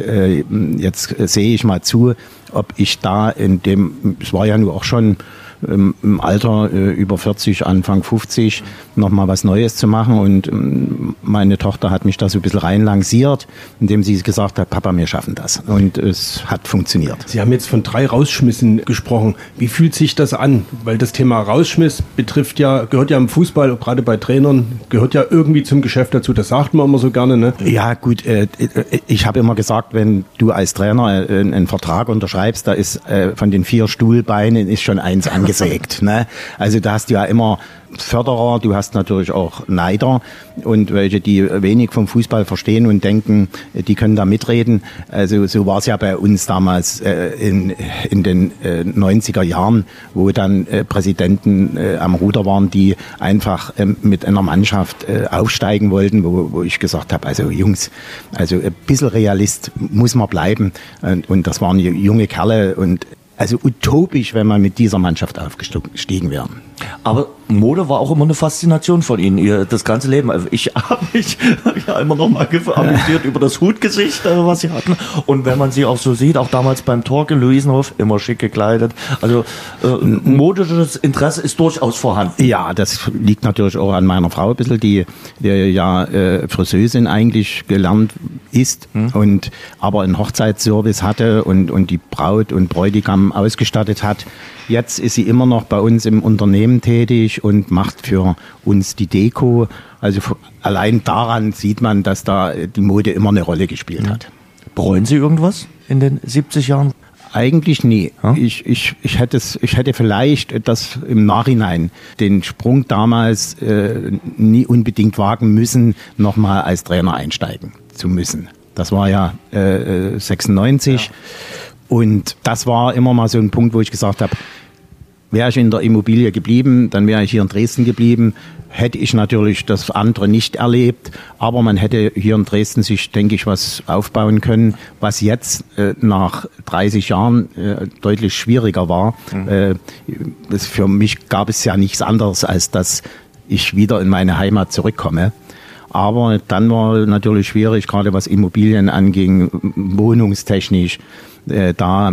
Jetzt sehe ich mal zu, ob ich da es war ja nur auch schon im Alter über 40, Anfang 50, nochmal was Neues zu machen. Und meine Tochter hat mich da so ein bisschen reinlanciert, indem sie gesagt hat, Papa, wir schaffen das. Und es hat funktioniert. Sie haben jetzt von 3 Rausschmissen gesprochen. Wie fühlt sich das an? Weil das Thema Rausschmiss gehört ja im Fußball, gerade bei Trainern, gehört ja irgendwie zum Geschäft dazu. Das sagt man immer so gerne, ne? Ja, gut. Ich habe immer gesagt, wenn du als Trainer einen Vertrag unterschreibst, da ist von den 4 Stuhlbeinen ist schon eins angesägt. Ne? Also da hast du ja immer Förderer, du hast natürlich auch Neider und welche, die wenig vom Fußball verstehen und denken, die können da mitreden. Also so war es ja bei uns damals in den 90er Jahren, wo dann Präsidenten am Ruder waren, die einfach mit einer Mannschaft aufsteigen wollten, wo ich gesagt habe, also Jungs, also ein bisschen Realist muss man bleiben. Und das waren junge Kerle und also utopisch, wenn man mit dieser Mannschaft aufgestiegen wäre. Aber Mode war auch immer eine Faszination von Ihnen, das ganze Leben. Also ich habe mich ja immer noch mal amüsiert über das Hutgesicht, was Sie hatten. Und wenn man Sie auch so sieht, auch damals beim Torge Luisenhof, immer schick gekleidet. Also modisches Interesse ist durchaus vorhanden. Ja, das liegt natürlich auch an meiner Frau ein bisschen, die ja Friseusin eigentlich gelernt ist und aber einen Hochzeitsservice hatte und die Braut und Bräutigam ausgestattet hat. Jetzt ist sie immer noch bei uns im Unternehmen tätig und macht für uns die Deko. Also allein daran sieht man, dass da die Mode immer eine Rolle gespielt hat. Bereuen Sie irgendwas in den 70 Jahren? Eigentlich nie. Ja? Ich hätte vielleicht das im Nachhinein den Sprung damals nie unbedingt wagen müssen, nochmal als Trainer einsteigen zu müssen. Das war ja 96. Ja. Und das war immer mal so ein Punkt, wo ich gesagt habe, wäre ich in der Immobilie geblieben, dann wäre ich hier in Dresden geblieben, hätte ich natürlich das andere nicht erlebt, aber man hätte hier in Dresden sich, denke ich, was aufbauen können, was jetzt nach 30 Jahren deutlich schwieriger war. Für mich gab es ja nichts anderes, als dass ich wieder in meine Heimat zurückkomme. Aber dann war natürlich schwierig, gerade was Immobilien anging, wohnungstechnisch. Da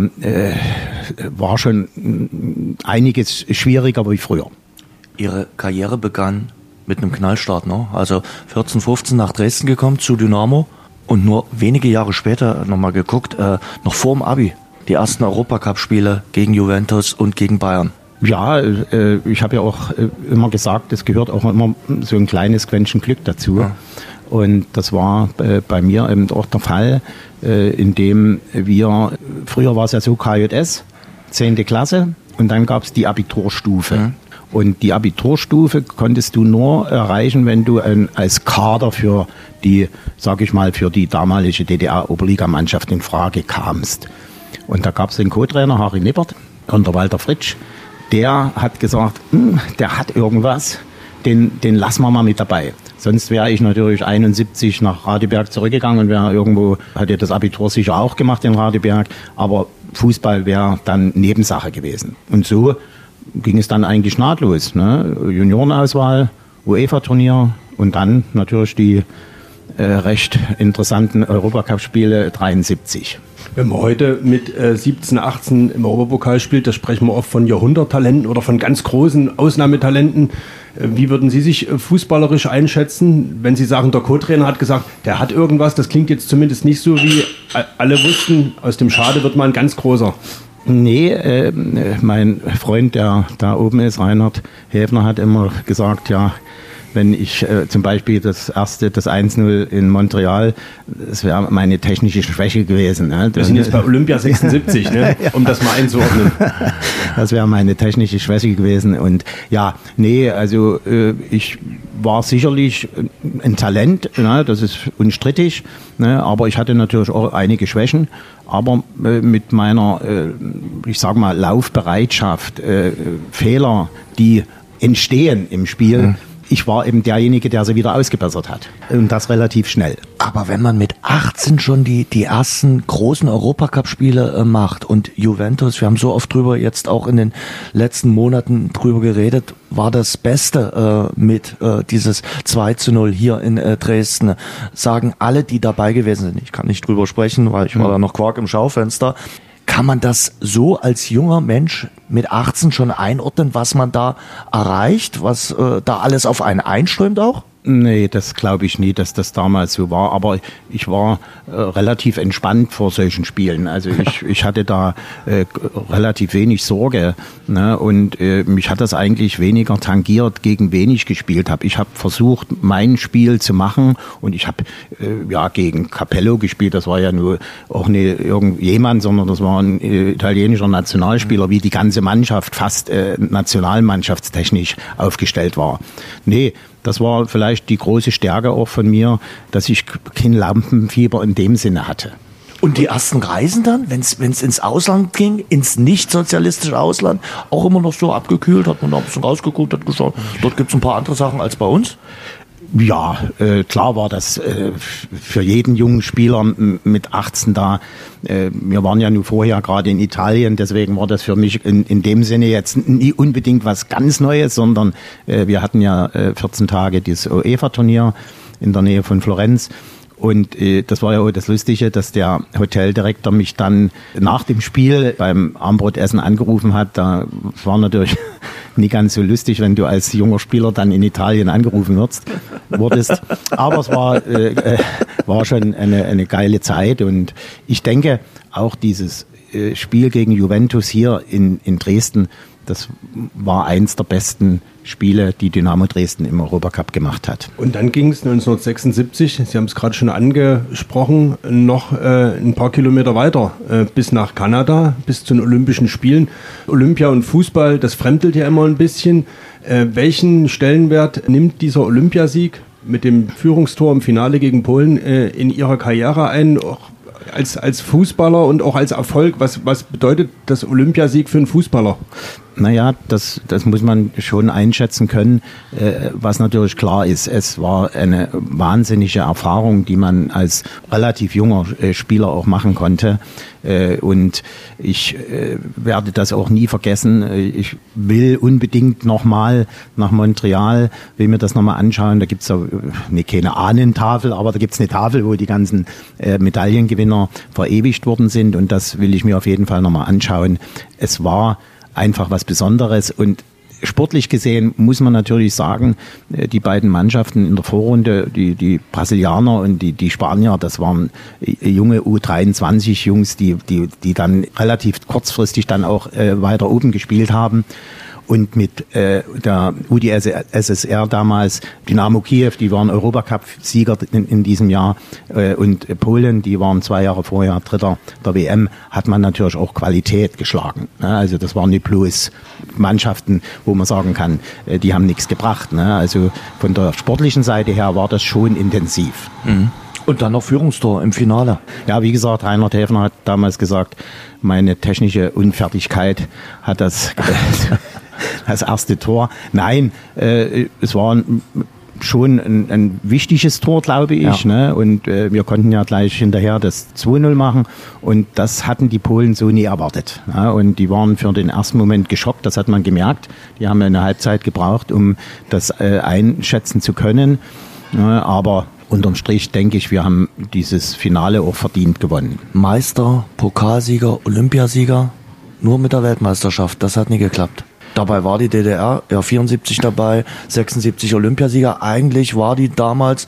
war schon einiges schwieriger wie früher. Ihre Karriere begann mit einem Knallstart, ne? Also 14, 15 nach Dresden gekommen zu Dynamo und nur wenige Jahre später nochmal geguckt, noch vor dem Abi, die ersten Europacup-Spiele gegen Juventus und gegen Bayern. Ja, ich habe ja auch immer gesagt, es gehört auch immer so ein kleines Quäntchen Glück dazu. Ja. Und das war bei mir eben auch der Fall, indem früher war es ja so KJS, 10. Klasse, und dann gab es die Abiturstufe. Mhm. Und die Abiturstufe konntest du nur erreichen, wenn du als Kader für die, sag ich mal, für die damalige DDR-Oberligamannschaft in Frage kamst. Und da gab es den Co-Trainer Harry Nippert und der Walter Fritsch. Der hat gesagt, der hat irgendwas, den lassen wir mal mit dabei. Sonst wäre ich natürlich 71 nach Radeberg zurückgegangen und wäre irgendwo, hätte das Abitur sicher auch gemacht in Radeberg, aber Fußball wäre dann Nebensache gewesen. Und so ging es dann eigentlich nahtlos. Ne? Juniorenauswahl, UEFA-Turnier und dann natürlich die recht interessanten Europacup-Spiele 73. Wenn man heute mit 17, 18 im Europapokal spielt, da sprechen wir oft von Jahrhunderttalenten oder von ganz großen Ausnahmetalenten. Wie würden Sie sich fußballerisch einschätzen, wenn Sie sagen, der Co-Trainer hat gesagt, der hat irgendwas, das klingt jetzt zumindest nicht so, wie alle wussten, aus dem Schade wird mal ein ganz großer. Nee, mein Freund, der da oben ist, Reinhard Häfner, hat immer gesagt, ja, wenn ich zum Beispiel das 1-0 in Montreal, das wäre meine technische Schwäche gewesen. Ne? Wir sind jetzt bei Olympia 76, ne? Um das mal einzuordnen. Das wäre meine technische Schwäche gewesen. Und ja, nee, also ich war sicherlich ein Talent, ne? Das ist unstrittig, ne? Aber ich hatte natürlich auch einige Schwächen. Aber mit meiner, ich sage mal, Laufbereitschaft, Fehler, die entstehen im Spiel, ich war eben derjenige, der sie wieder ausgebessert hat. Und das relativ schnell. Aber wenn man mit 18 schon die ersten großen Europacup-Spiele macht und Juventus, wir haben so oft drüber jetzt auch in den letzten Monaten drüber geredet, war das Beste mit dieses 2-0 hier in Dresden. Sagen alle, die dabei gewesen sind. Ich kann nicht drüber sprechen, weil ich war da noch Quark im Schaufenster. Kann man das so als junger Mensch mit 18 schon einordnen, was man da erreicht, was da alles auf einen einströmt auch? Nee, das glaube ich nie, dass das damals so war. Aber ich war relativ entspannt vor solchen Spielen. Also ich hatte da relativ wenig Sorge. Ne? Und mich hat das eigentlich weniger tangiert, gegen wen ich gespielt habe. Ich habe versucht, mein Spiel zu machen. Und ich habe gegen Capello gespielt. Das war ja nur auch nicht irgendjemand, sondern das war ein italienischer Nationalspieler, wie die ganze Mannschaft fast nationalmannschaftstechnisch aufgestellt war. Nee, das war vielleicht die große Stärke auch von mir, dass ich kein Lampenfieber in dem Sinne hatte. Und die ersten Reisen dann, wenn es ins Ausland ging, ins nicht-sozialistische Ausland, auch immer noch so abgekühlt, hat man da ein bisschen rausgeguckt, hat geschaut, dort gibt es ein paar andere Sachen als bei uns? Ja, klar war das für jeden jungen Spieler mit 18 da. Wir waren ja nur vorher gerade in Italien, deswegen war das für mich in dem Sinne jetzt nie unbedingt was ganz Neues, sondern wir hatten ja 14 Tage dieses UEFA-Turnier in der Nähe von Florenz. Und das war ja auch das Lustige, dass der Hoteldirektor mich dann nach dem Spiel beim Armbrotessen angerufen hat. Da war natürlich nie ganz so lustig, wenn du als junger Spieler dann in Italien angerufen wurdest. Aber es war schon eine geile Zeit. Und ich denke, auch dieses Spiel gegen Juventus hier in Dresden, das war eins der besten Spiele, die Dynamo Dresden im Europacup gemacht hat. Und dann ging es 1976, Sie haben es gerade schon angesprochen, noch ein paar Kilometer weiter bis nach Kanada, bis zu den Olympischen Spielen. Olympia und Fußball, das fremdelt ja immer ein bisschen. Welchen Stellenwert nimmt dieser Olympiasieg mit dem Führungstor im Finale gegen Polen in Ihrer Karriere ein? Auch als Fußballer und auch als Erfolg, was bedeutet das Olympiasieg für einen Fußballer? Naja, das muss man schon einschätzen können, was natürlich klar ist. Es war eine wahnsinnige Erfahrung, die man als relativ junger Spieler auch machen konnte. Und ich werde das auch nie vergessen. Ich will unbedingt nochmal nach Montreal, will mir das nochmal anschauen. Da gibt's ja keine Ahnentafel, aber da gibt's eine Tafel, wo die ganzen Medaillengewinner verewigt worden sind. Und das will ich mir auf jeden Fall nochmal anschauen. Es war einfach was Besonderes und sportlich gesehen muss man natürlich sagen, die beiden Mannschaften in der Vorrunde, die Brasilianer und die Spanier, das waren junge U23-Jungs, die dann relativ kurzfristig dann auch weiter oben gespielt haben. und mit der UdSSR damals, Dynamo Kiew, die waren Europacup-Sieger in diesem Jahr, und Polen, die waren 2 Jahre vorher Dritter der WM, hat man natürlich auch Qualität geschlagen. Also das waren nicht bloß Mannschaften, wo man sagen kann, die haben nichts gebracht. Also von der sportlichen Seite her war das schon intensiv. Mhm. Und dann noch Führungstor im Finale. Ja, wie gesagt, Reinhard Häfner hat damals gesagt, meine technische Unfertigkeit hat das erste Tor. Nein, es war schon ein wichtiges Tor, glaube ich. Ja. Ne? Und wir konnten ja gleich hinterher das 2-0 machen. Und das hatten die Polen so nie erwartet. Ja? Und die waren für den ersten Moment geschockt, das hat man gemerkt. Die haben eine Halbzeit gebraucht, um das einschätzen zu können. Ja, aber unterm Strich denke ich, wir haben dieses Finale auch verdient gewonnen. Meister, Pokalsieger, Olympiasieger, nur mit der Weltmeisterschaft, das hat nie geklappt. Dabei war die DDR ja 74 dabei, 76 Olympiasieger. Eigentlich war die damals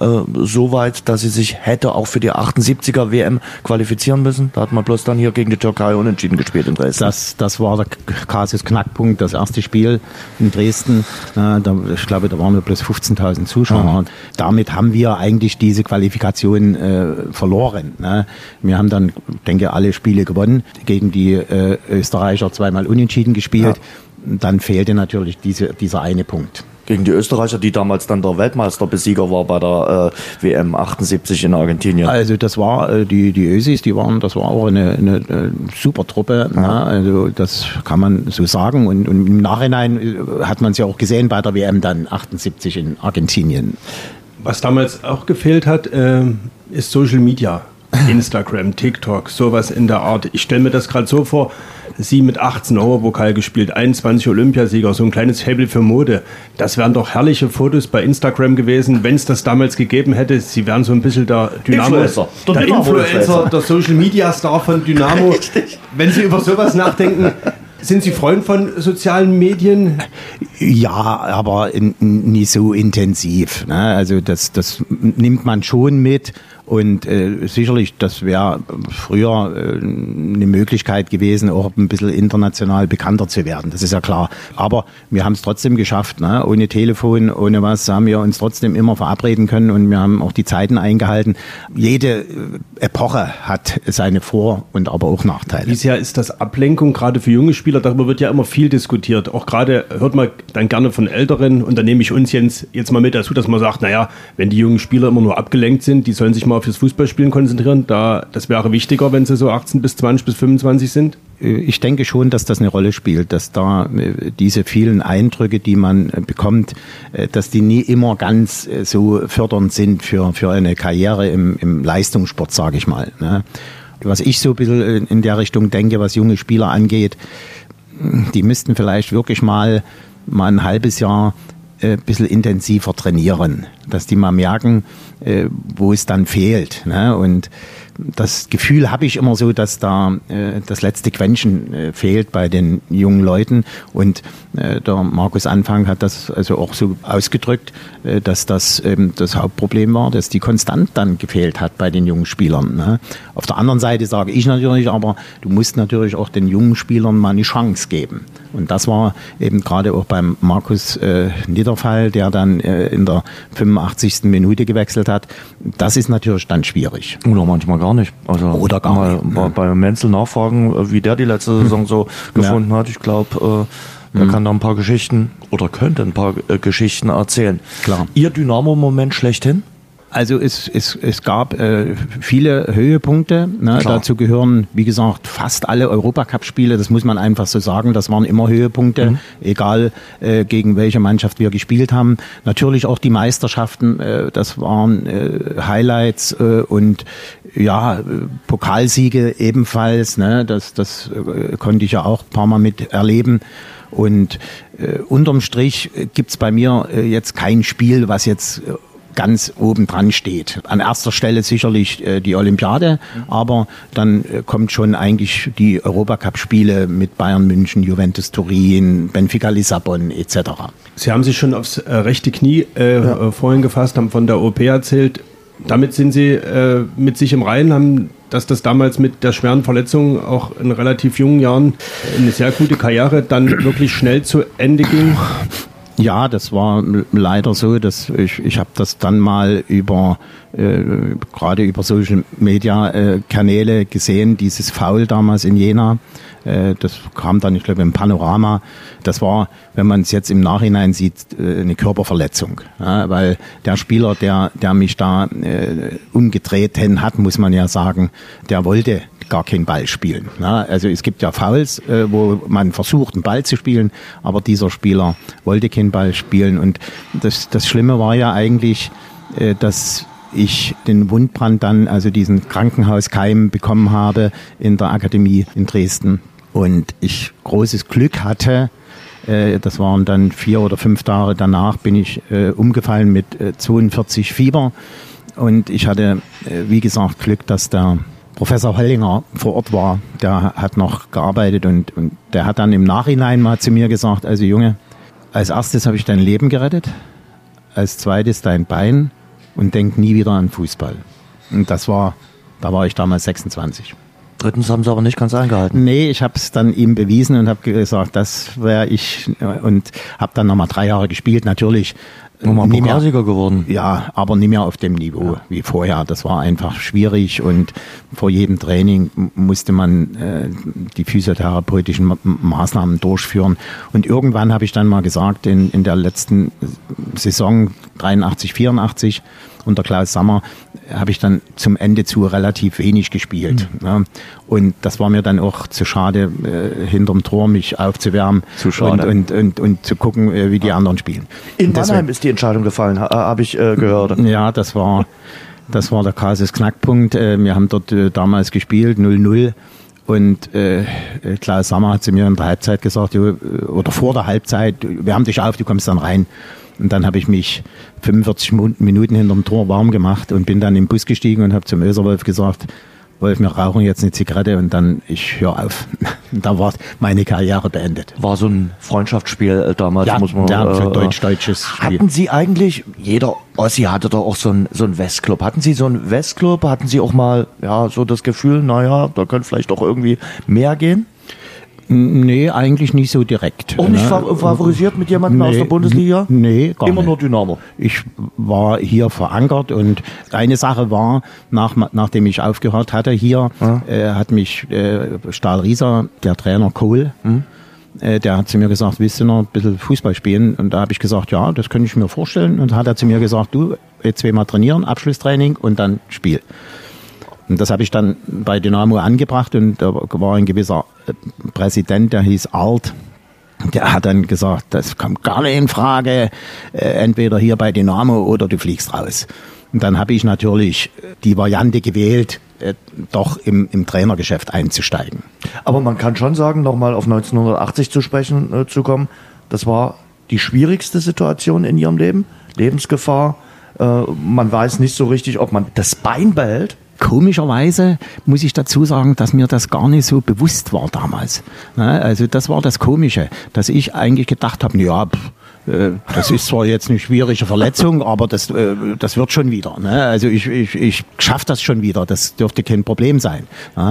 so weit, dass sie sich hätte auch für die 78er WM qualifizieren müssen. Da hat man bloß dann hier gegen die Türkei unentschieden gespielt in Dresden. Das war der Kasus-Knackpunkt, das erste Spiel in Dresden. Ich glaube, da waren wir bloß 15.000 Zuschauer. Und damit haben wir eigentlich diese Qualifikation verloren. Wir haben dann, denke ich, alle Spiele gewonnen, gegen die Österreicher 2-mal unentschieden gespielt. Ja. Dann fehlte natürlich dieser eine Punkt. Gegen die Österreicher, die damals dann der Weltmeisterbesieger war bei der WM 78 in Argentinien. Also das war die Ösis, das war auch eine super Truppe. Ja. Also das kann man so sagen. Und im Nachhinein hat man es ja auch gesehen bei der WM dann 78 in Argentinien. Was damals auch gefehlt hat, ist Social Media. Instagram, TikTok, sowas in der Art. Ich stelle mir das gerade so vor, Sie mit 18 Europapokal gespielt, 21 Olympiasieger, so ein kleines Faible für Mode. Das wären doch herrliche Fotos bei Instagram gewesen, wenn es das damals gegeben hätte. Sie wären so ein bisschen der Dynamo, der Influencer, der Social Media Star von Dynamo. Richtig. Wenn Sie über sowas nachdenken, sind Sie Freund von sozialen Medien? Ja, aber nie so intensiv. Ne? Also das nimmt man schon mit. Und sicherlich, das wäre früher eine Möglichkeit gewesen, auch ein bisschen international bekannter zu werden. Das ist ja klar. Aber wir haben es trotzdem geschafft. Ne? Ohne Telefon, ohne was, haben wir uns trotzdem immer verabreden können. Und wir haben auch die Zeiten eingehalten. Jede Epoche hat seine Vor- und aber auch Nachteile. Wie sehr ist das Ablenkung, gerade für junge Spieler? Darüber wird ja immer viel diskutiert. Auch gerade hört man dann gerne von Älteren. Und da nehme ich uns jetzt mal mit dazu, dass man sagt, naja, wenn die jungen Spieler immer nur abgelenkt sind, die sollen sich mal fürs Fußballspielen konzentrieren. Das wäre wichtiger, wenn sie so 18 bis 20 bis 25 sind? Ich denke schon, dass das eine Rolle spielt, dass da diese vielen Eindrücke, die man bekommt, dass die nie immer ganz so fördernd sind für eine Karriere im Leistungssport, sage ich mal. Was ich so ein bisschen in der Richtung denke, was junge Spieler angeht, die müssten vielleicht wirklich mal ein halbes Jahr ein bisschen intensiver trainieren, dass die mal merken, wo es dann fehlt. Ne? Und das Gefühl habe ich immer so, dass da das letzte Quäntchen fehlt bei den jungen Leuten. Und der Markus Anfang hat das also auch so ausgedrückt, dass das das Hauptproblem war, dass die Konstant dann gefehlt hat bei den jungen Spielern. Ne? Auf der anderen Seite sage ich natürlich, aber du musst natürlich auch den jungen Spielern mal eine Chance geben. Und das war eben gerade auch beim Markus Niederfall, der dann in der 85. Minute gewechselt hat. Das ist natürlich dann schwierig. Oder manchmal gar nicht. Also oder gar mal nicht. Bei Menzel nachfragen, wie der die letzte Saison so gefunden hat. Ich glaube, er kann da ein paar Geschichten oder könnte ein paar Geschichten erzählen. Klar. Ihr Dynamo-Moment schlechthin? Also es gab viele Höhepunkte. Ne? Dazu gehören, wie gesagt, fast alle Europacup-Spiele. Das muss man einfach so sagen. Das waren immer Höhepunkte, egal gegen welche Mannschaft wir gespielt haben. Natürlich auch die Meisterschaften. Das waren Highlights und ja, Pokalsiege ebenfalls. Ne? Das konnte ich ja auch ein paar Mal miterleben. Und unterm Strich gibt's bei mir jetzt kein Spiel, was jetzt ganz oben dran steht. An erster Stelle sicherlich die Olympiade, aber dann kommt schon eigentlich die Europacup-Spiele mit Bayern München, Juventus Turin, Benfica Lissabon etc. Sie haben sich schon aufs rechte Knie vorhin gefasst, haben von der OP erzählt. Damit sind Sie mit sich im Reinen, haben dass das damals mit der schweren Verletzung auch in relativ jungen Jahren eine sehr gute Karriere dann wirklich schnell zu Ende ging? Ja, das war leider so, dass ich habe das dann mal gerade über Social Media Kanäle gesehen, dieses Foul damals in Jena. Das kam dann, ich glaube, im Panorama. Das war, wenn man es jetzt im Nachhinein sieht, eine Körperverletzung. Ja, weil der Spieler, der mich da umgetreten hat, muss man ja sagen, der wollte gar keinen Ball spielen. Ja, also es gibt ja Fouls, wo man versucht, einen Ball zu spielen, aber dieser Spieler wollte keinen Ball spielen. Und das Schlimme war ja eigentlich, dass ich den Wundbrand dann, also diesen Krankenhauskeim bekommen habe in der Akademie in Dresden. Und ich großes Glück hatte, das waren dann 4 oder 5 Tage danach, bin ich umgefallen mit 42 Fieber. Und ich hatte, wie gesagt, Glück, dass der Professor Hollinger vor Ort war. Der hat noch gearbeitet und der hat dann im Nachhinein mal zu mir gesagt, also Junge, als erstes habe ich dein Leben gerettet, als zweites dein Bein und denk nie wieder an Fußball. Und da war ich damals 26. Drittens haben sie aber nicht ganz eingehalten. Nee, ich habe es dann ihm bewiesen und habe gesagt, das wäre ich, und habe dann nochmal 3 Jahre gespielt, natürlich. Nochmal Pokalsieger geworden. Ja, aber nicht mehr auf dem Niveau wie vorher. Das war einfach schwierig und vor jedem Training musste man die physiotherapeutischen Maßnahmen durchführen. Und irgendwann habe ich dann mal gesagt, in der letzten Saison 83, 84 unter Klaus Sammer habe ich dann zum Ende zu relativ wenig gespielt. Ja. Und das war mir dann auch zu schade, hinterm Tor mich aufzuwärmen und zu gucken, wie die anderen spielen. In Mannheim ist die Entscheidung gefallen, habe ich gehört. Ja, das war der Kasus Knackpunkt. Wir haben dort damals gespielt, 0-0. Und Klaus Sammer hat zu mir in der Halbzeit gesagt, oder vor der Halbzeit, wir haben dich auf, du kommst dann rein. Und dann habe ich mich 45 Minuten hinterm Tor warm gemacht und bin dann im Bus gestiegen und habe zum Öserwolf gesagt, Wolf, wir rauchen jetzt eine Zigarette und dann, ich höre auf. Und da war meine Karriere beendet. War so ein Freundschaftsspiel damals, ja, muss man ja, so deutsches Spiel. Hatten Sie eigentlich, jeder Ossi hatte doch auch so einen Westclub. Hatten Sie so einen Westclub? Hatten Sie auch mal so das Gefühl, naja, da könnte vielleicht doch irgendwie mehr gehen? Nee, eigentlich nicht so direkt. Auch nicht favorisiert mit jemandem aus der Bundesliga? Nee, gar Immer nicht. Nur Dynamo? Ich war hier verankert und eine Sache war, nachdem ich aufgehört hatte hier, hat mich Stahl Rieser, der Trainer Kohl, der hat zu mir gesagt, willst du noch ein bisschen Fußball spielen? Und da habe ich gesagt, ja, das könnte ich mir vorstellen. Und hat er zu mir gesagt, du, jetzt 2-mal trainieren, Abschlusstraining und dann Spiel. Und das habe ich dann bei Dynamo angebracht und da war ein gewisser Präsident, der hieß Alt. Der hat dann gesagt, das kommt gar nicht in Frage, entweder hier bei Dynamo oder du fliegst raus. Und dann habe ich natürlich die Variante gewählt, doch im Trainergeschäft einzusteigen. Aber man kann schon sagen, nochmal auf 1980 zu sprechen zu kommen, das war die schwierigste Situation in Ihrem Leben, Lebensgefahr. Man weiß nicht so richtig, ob man das Bein behält. Komischerweise muss ich dazu sagen, dass mir das gar nicht so bewusst war damals. Also das war das Komische, dass ich eigentlich gedacht habe, ja, das ist zwar jetzt eine schwierige Verletzung, aber das wird schon wieder. Also ich schaffe das schon wieder, das dürfte kein Problem sein.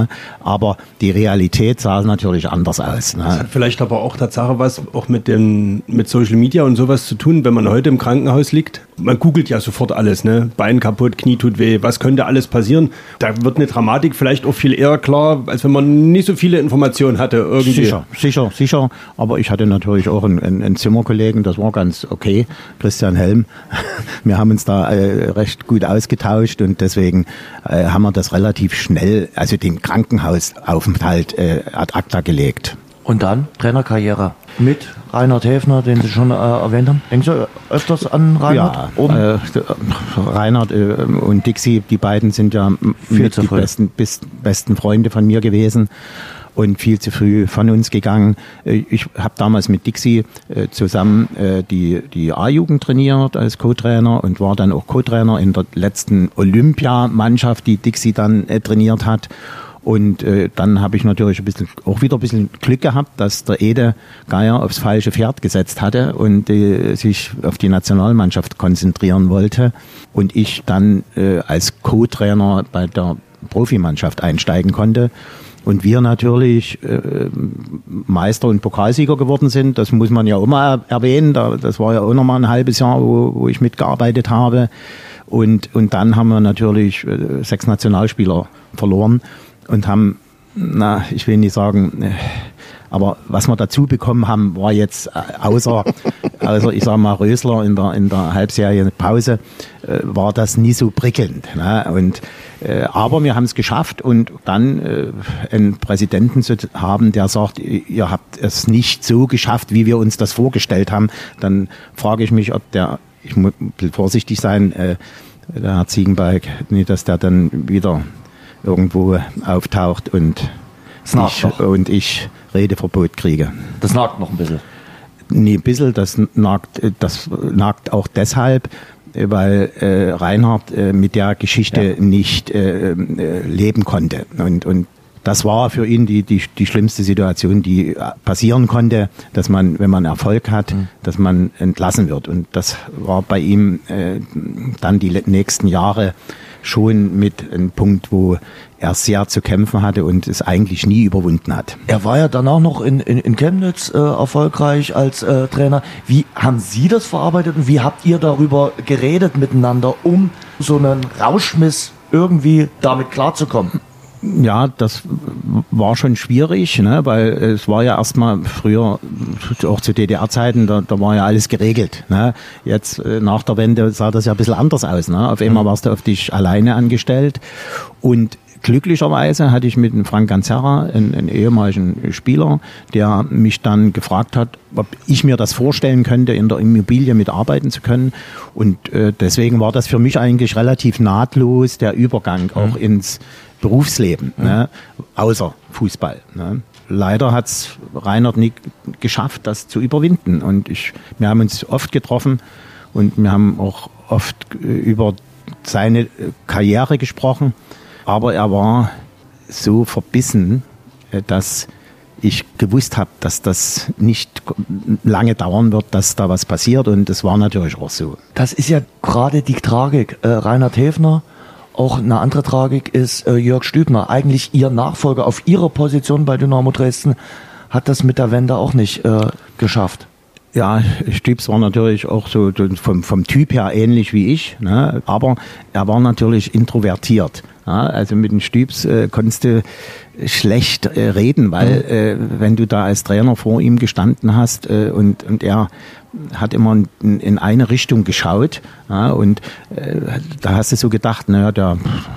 Aber die Realität sah natürlich anders aus. Das hat vielleicht aber auch Tatsache was auch mit Social Media und sowas zu tun, wenn man heute im Krankenhaus liegt. Man googelt ja sofort alles, ne? Bein kaputt, Knie tut weh, was könnte alles passieren? Da wird eine Dramatik vielleicht auch viel eher klar, als wenn man nicht so viele Informationen hatte. Irgendwie. Sicher. Aber ich hatte natürlich auch einen Zimmerkollegen, das war ganz okay, Christian Helm. Wir haben uns da recht gut ausgetauscht und deswegen haben wir das relativ schnell, also den Krankenhausaufenthalt ad acta gelegt. Und dann Trainerkarriere mit Reinhard Häfner, den Sie schon erwähnt haben. Denken Sie öfters an Reinhard? Ja, Reinhard und Dixie, die beiden sind ja mit die besten Freunde von mir gewesen und viel zu früh von uns gegangen. Ich habe damals mit Dixie zusammen die A-Jugend trainiert als Co-Trainer und war dann auch Co-Trainer in der letzten Olympiamannschaft, die Dixie dann trainiert hat. Und dann habe ich natürlich wieder ein bisschen Glück gehabt, dass der Ede Geier aufs falsche Pferd gesetzt hatte und sich auf die Nationalmannschaft konzentrieren wollte. Und ich dann als Co-Trainer bei der Profimannschaft einsteigen konnte. Und wir natürlich Meister und Pokalsieger geworden sind. Das muss man ja auch mal erwähnen. Das war ja auch noch mal ein halbes Jahr, wo ich mitgearbeitet habe. Und dann haben wir natürlich 6 Nationalspieler verloren und haben, ich will nicht sagen, aber was wir dazu bekommen haben, war jetzt außer ich sag mal Rösler in der Halbserie-Pause, war das nie so prickelnd. Ne? Aber wir haben es geschafft und dann einen Präsidenten zu haben, der sagt, ihr habt es nicht so geschafft, wie wir uns das vorgestellt haben, dann frage ich mich, ich muss ein bisschen vorsichtig sein, der Herr Ziegenbalg, nicht, dass der dann wieder irgendwo auftaucht und ich Redeverbot kriege. Das nagt noch ein bisschen. Nee, ein bisschen, das nagt auch deshalb, weil Reinhard mit der Geschichte nicht leben konnte. Und das war für ihn die schlimmste Situation, die passieren konnte, dass man, wenn man Erfolg hat, dass man entlassen wird. Und das war bei ihm dann die nächsten Jahre schon mit einem Punkt, wo er sehr zu kämpfen hatte und es eigentlich nie überwunden hat. Er war ja danach noch in Chemnitz erfolgreich als Trainer. Wie haben Sie das verarbeitet und wie habt ihr darüber geredet miteinander, um so einen Rauschmiss irgendwie damit klarzukommen? Ja, das war schon schwierig, ne, weil es war ja erstmal früher, auch zu DDR-Zeiten, da war ja alles geregelt. Ne. Jetzt nach der Wende sah das ja ein bisschen anders aus. Ne. Auf einmal warst du auf dich alleine angestellt und glücklicherweise hatte ich mit dem Frank Ganzerra, einen ehemaligen Spieler, der mich dann gefragt hat, ob ich mir das vorstellen könnte, in der Immobilie mitarbeiten zu können. Und deswegen war das für mich eigentlich relativ nahtlos, der Übergang auch ins Berufsleben, ne, außer Fußball. Ne. Leider hat es Reinhard nie geschafft, das zu überwinden. Und wir haben uns oft getroffen und wir haben auch oft über seine Karriere gesprochen. Aber er war so verbissen, dass ich gewusst habe, dass das nicht lange dauern wird, dass da was passiert. Und das war natürlich auch so. Das ist ja gerade die Tragik. Reinhard Häfner. Auch eine andere Tragik ist Jörg Stübner. Eigentlich ihr Nachfolger auf ihrer Position bei Dynamo Dresden hat das mit der Wende auch nicht geschafft. Ja, Stübs war natürlich auch so vom Typ her ähnlich wie ich, ne? Aber er war natürlich introvertiert. Ja? Also mit den Stübs konntest du schlecht reden, weil wenn du da als Trainer vor ihm gestanden hast und er hat immer in eine Richtung geschaut, ja, und da hast du so gedacht, naja, der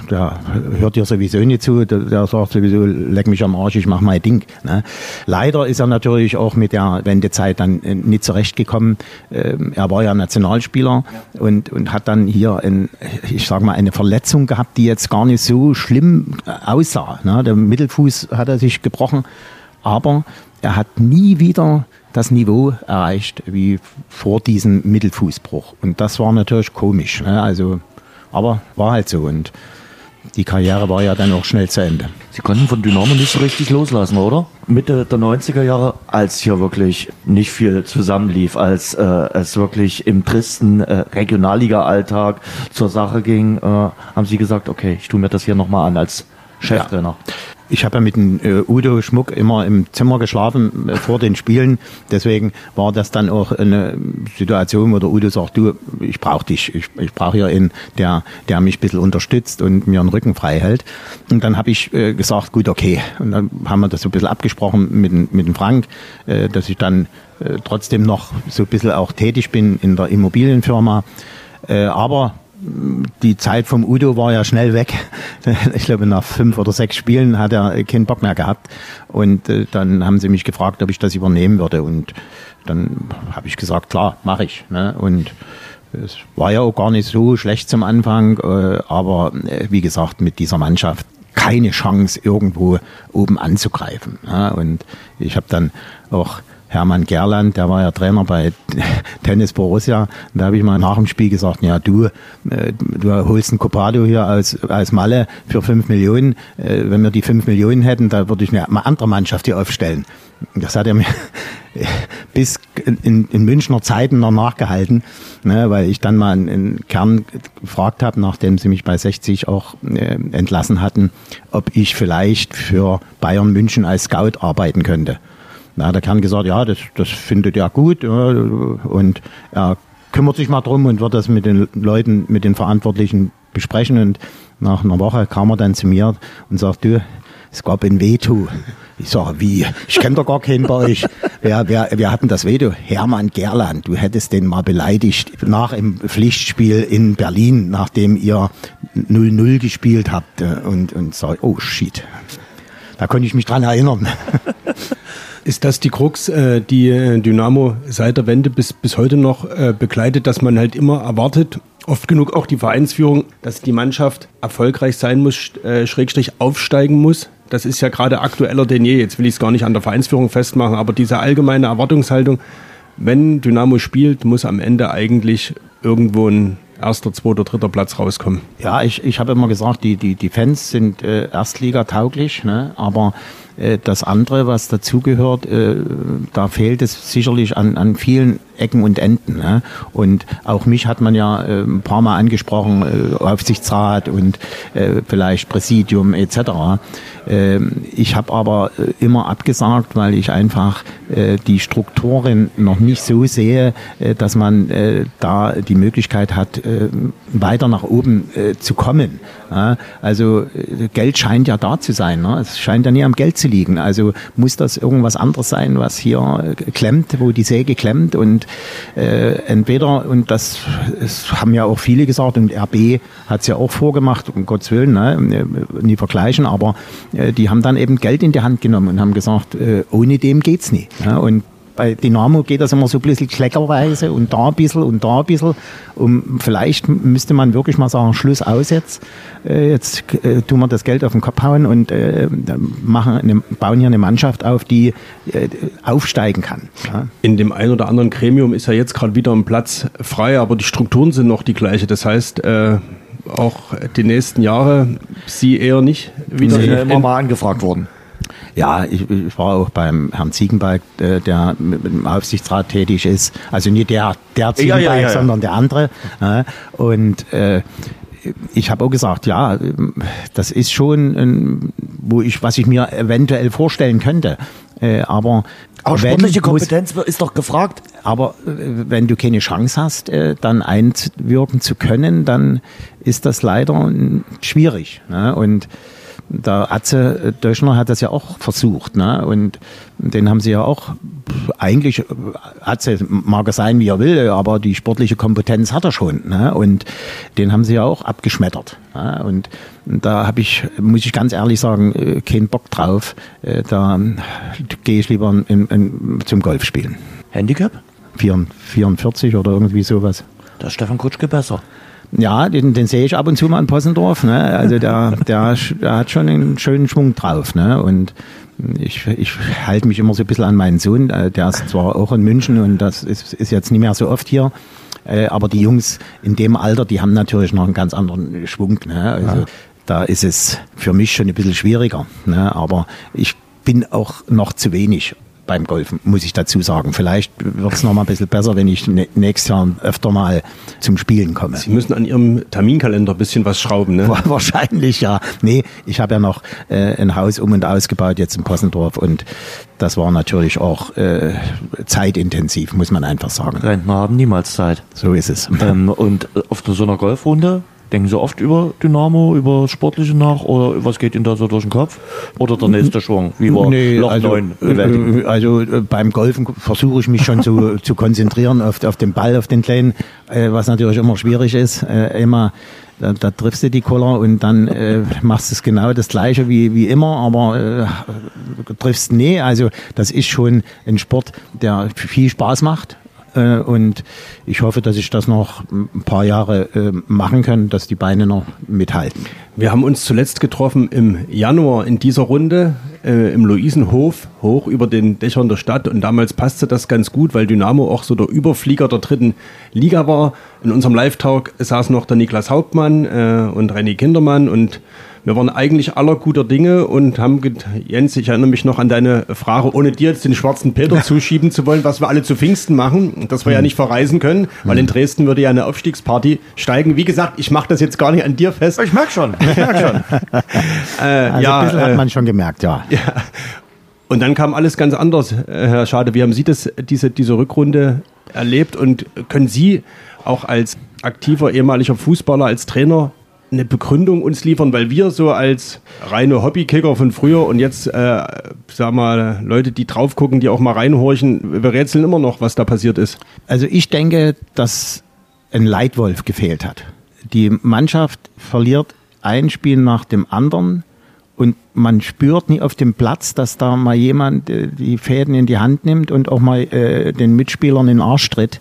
hört dir sowieso nicht zu, der sagt sowieso, leck mich am Arsch, ich mach mein Ding. Ne. Leider ist er natürlich auch mit der Wendezeit dann nicht zurechtgekommen. Er war ja Nationalspieler und hat dann hier eine Verletzung gehabt, die jetzt gar nicht so schlimm aussah. Ne. Der Mittelfuß hat er sich gebrochen, aber er hat nie wieder das Niveau erreicht wie vor diesem Mittelfußbruch. Und das war natürlich komisch. Ne? Also, aber war halt so. Und die Karriere war ja dann auch schnell zu Ende. Sie konnten von Dynamo nicht so richtig loslassen, oder? Mitte der 90er Jahre, als hier wirklich nicht viel zusammenlief, als es wirklich im tristen Regionalliga-Alltag zur Sache ging, haben Sie gesagt, okay, ich tue mir das hier nochmal an als Cheftrainer. Ja. Ich habe ja mit dem Udo Schmuck immer im Zimmer geschlafen vor den Spielen. Deswegen war das dann auch eine Situation, wo der Udo sagt, du, ich brauche dich. Ich brauche hier einen, der mich ein bisschen unterstützt und mir den Rücken frei hält. Und dann habe ich gesagt, gut, okay. Und dann haben wir das so ein bisschen abgesprochen mit dem Frank, dass ich dann trotzdem noch so ein bisschen auch tätig bin in der Immobilienfirma. Aber die Zeit vom Udo war ja schnell weg. Ich glaube, nach 5 oder 6 Spielen hat er keinen Bock mehr gehabt. Und dann haben sie mich gefragt, ob ich das übernehmen würde. Und dann habe ich gesagt, klar, mache ich. Ne? Und es war ja auch gar nicht so schlecht zum Anfang. Aber wie gesagt, mit dieser Mannschaft keine Chance, irgendwo oben anzugreifen. Ja? Und ich habe dann auch Hermann Gerland, der war ja Trainer bei Tennis Borussia. Und da habe ich mal nach dem Spiel gesagt, ja du holst einen Copado hier aus Malle für 5 Millionen. Wenn wir die 5 Millionen hätten, da würde ich eine andere Mannschaft hier aufstellen. Das hat er mir bis in Münchner Zeiten noch nachgehalten, ne, weil ich dann mal einen Kern gefragt habe, nachdem sie mich bei 60 auch entlassen hatten, ob ich vielleicht für Bayern München als Scout arbeiten könnte. Da hat der Kern gesagt, ja, das findet er gut, ja, und er kümmert sich mal drum und wird das mit den Leuten, mit den Verantwortlichen besprechen. Und nach einer Woche kam er dann zu mir und sagt, du, es gab ein Veto. Ich sage, wie? Ich kenne doch gar keinen bei euch. Wer hat denn das Veto? Hermann Gerland. Du hättest den mal beleidigt nach dem Pflichtspiel in Berlin, nachdem ihr 0-0 gespielt habt. Und sag, oh shit. Da konnte ich mich dran erinnern. Ist das die Krux, die Dynamo seit der Wende bis heute noch begleitet, dass man halt immer erwartet, oft genug auch die Vereinsführung, dass die Mannschaft erfolgreich sein muss, Schrägstrich aufsteigen muss? Das ist ja gerade aktueller denn je. Jetzt will ich es gar nicht an der Vereinsführung festmachen, aber diese allgemeine Erwartungshaltung, wenn Dynamo spielt, muss am Ende eigentlich irgendwo ein 1., 2., 3. Platz rauskommen. Ja, ich habe immer gesagt, die Fans sind Erstliga-tauglich, ne? Aber das andere, was dazugehört, da fehlt es sicherlich an vielen Ecken und Enden. Ne? Und auch mich hat man ja ein paar Mal angesprochen, Aufsichtsrat und vielleicht Präsidium etc. Ich habe aber immer abgesagt, weil ich einfach die Strukturen noch nicht so sehe, dass man da die Möglichkeit hat, weiter nach oben zu kommen. Ja? Also Geld scheint ja da zu sein. Ne? Es scheint ja nie am Geld zu liegen. Also muss das irgendwas anderes sein, was hier klemmt, wo die Säge klemmt. Und entweder, und das haben ja auch viele gesagt, und RB hat es ja auch vorgemacht, um Gottes Willen, ne, nie vergleichen, aber die haben dann eben Geld in die Hand genommen und haben gesagt, ohne dem geht's nicht. Ja, und bei Dynamo geht das immer so ein bisschen kleckerweise und da ein bisschen und da ein bisschen. Vielleicht müsste man wirklich mal sagen, Schluss aus jetzt. Jetzt tun wir das Geld auf den Kopf hauen und bauen hier eine Mannschaft auf, die aufsteigen kann. Ja. In dem ein oder anderen Gremium ist ja jetzt gerade wieder ein Platz frei, aber die Strukturen sind noch die gleiche. Das heißt, auch die nächsten Jahre Sie eher nicht wieder immer mal angefragt worden. Ja, ich war auch beim Herrn Ziegenbalg, der mit dem Aufsichtsrat tätig ist. Also nicht der Ziegenbalg, sondern der andere. Und ich habe auch gesagt, ja, das ist schon, was ich mir eventuell vorstellen könnte. Aber sportliche Kompetenz ist doch gefragt. Aber wenn du keine Chance hast, dann einwirken zu können, dann ist das leider schwierig. Und der Atze Döschner hat das ja auch versucht, ne? Und den haben sie ja auch eigentlich, Atze mag er sein, wie er will, aber die sportliche Kompetenz hat er schon, ne? Und den haben sie ja auch abgeschmettert. Ne? Und da habe ich, muss ich ganz ehrlich sagen, keinen Bock drauf. Da gehe ich lieber zum Golfspielen. Handicap? 44 oder irgendwie sowas. Da ist Stefan Kutschke besser. Ja, den sehe ich ab und zu mal in Possendorf. Ne? Also der hat schon einen schönen Schwung drauf. Ne? Und ich halte mich immer so ein bisschen an meinen Sohn. Der ist zwar auch in München und das ist jetzt nicht mehr so oft hier. Aber die Jungs in dem Alter, die haben natürlich noch einen ganz anderen Schwung. Ne? Also da ist es für mich schon ein bisschen schwieriger. Ne? Aber ich bin auch noch zu wenig beim Golfen, muss ich dazu sagen. Vielleicht wird es noch mal ein bisschen besser, wenn ich nächstes Jahr öfter mal zum Spielen komme. Sie müssen an Ihrem Terminkalender ein bisschen was schrauben, ne? Wahrscheinlich, ja. Nee, ich habe ja noch ein Haus um und ausgebaut jetzt in Possendorf und das war natürlich auch zeitintensiv, muss man einfach sagen. Rentner haben niemals Zeit. So ist es. Und auf so einer Golfrunde denken Sie oft über Dynamo, über Sportliche nach oder was geht Ihnen da so durch den Kopf? Oder der nächste Schwung, wie wir Loch 9 bewältigen? Also beim Golfen versuche ich mich schon zu konzentrieren auf den Ball, auf den kleinen, was natürlich immer schwierig ist. Da triffst du die Koller und dann machst du es genau das Gleiche wie immer, aber triffst nie. Also das ist schon ein Sport, der viel Spaß macht. Und ich hoffe, dass ich das noch ein paar Jahre machen kann, dass die Beine noch mithalten. Wir haben uns zuletzt getroffen im Januar in dieser Runde. im Luisenhof hoch über den Dächern der Stadt und damals passte das ganz gut, weil Dynamo auch so der Überflieger der 3. Liga war. In unserem Live-Talk saß noch der Niklas Hauptmann und René Kindermann und wir waren eigentlich aller guter Dinge und haben, Jens, ich erinnere mich noch an deine Frage, ohne dir jetzt den schwarzen Peter zuschieben zu wollen, was wir alle zu Pfingsten machen, dass wir ja nicht verreisen können, weil in Dresden würde ja eine Aufstiegsparty steigen. Wie gesagt, ich mache das jetzt gar nicht an dir fest. Ich merke schon. Also ein bisschen hat man schon gemerkt, ja. Und dann kam alles ganz anders, Herr Schade. Wie haben Sie diese Rückrunde erlebt und können Sie auch als aktiver ehemaliger Fußballer, als Trainer eine Begründung uns liefern, weil wir so als reine Hobbykicker von früher und jetzt, sag mal, Leute, die drauf gucken, die auch mal reinhorchen, wir rätseln immer noch, was da passiert ist. Also ich denke, dass ein Leitwolf gefehlt hat. Die Mannschaft verliert ein Spiel nach dem anderen und man spürt nie auf dem Platz, dass da mal jemand die Fäden in die Hand nimmt und auch mal den Mitspielern in den Arsch tritt.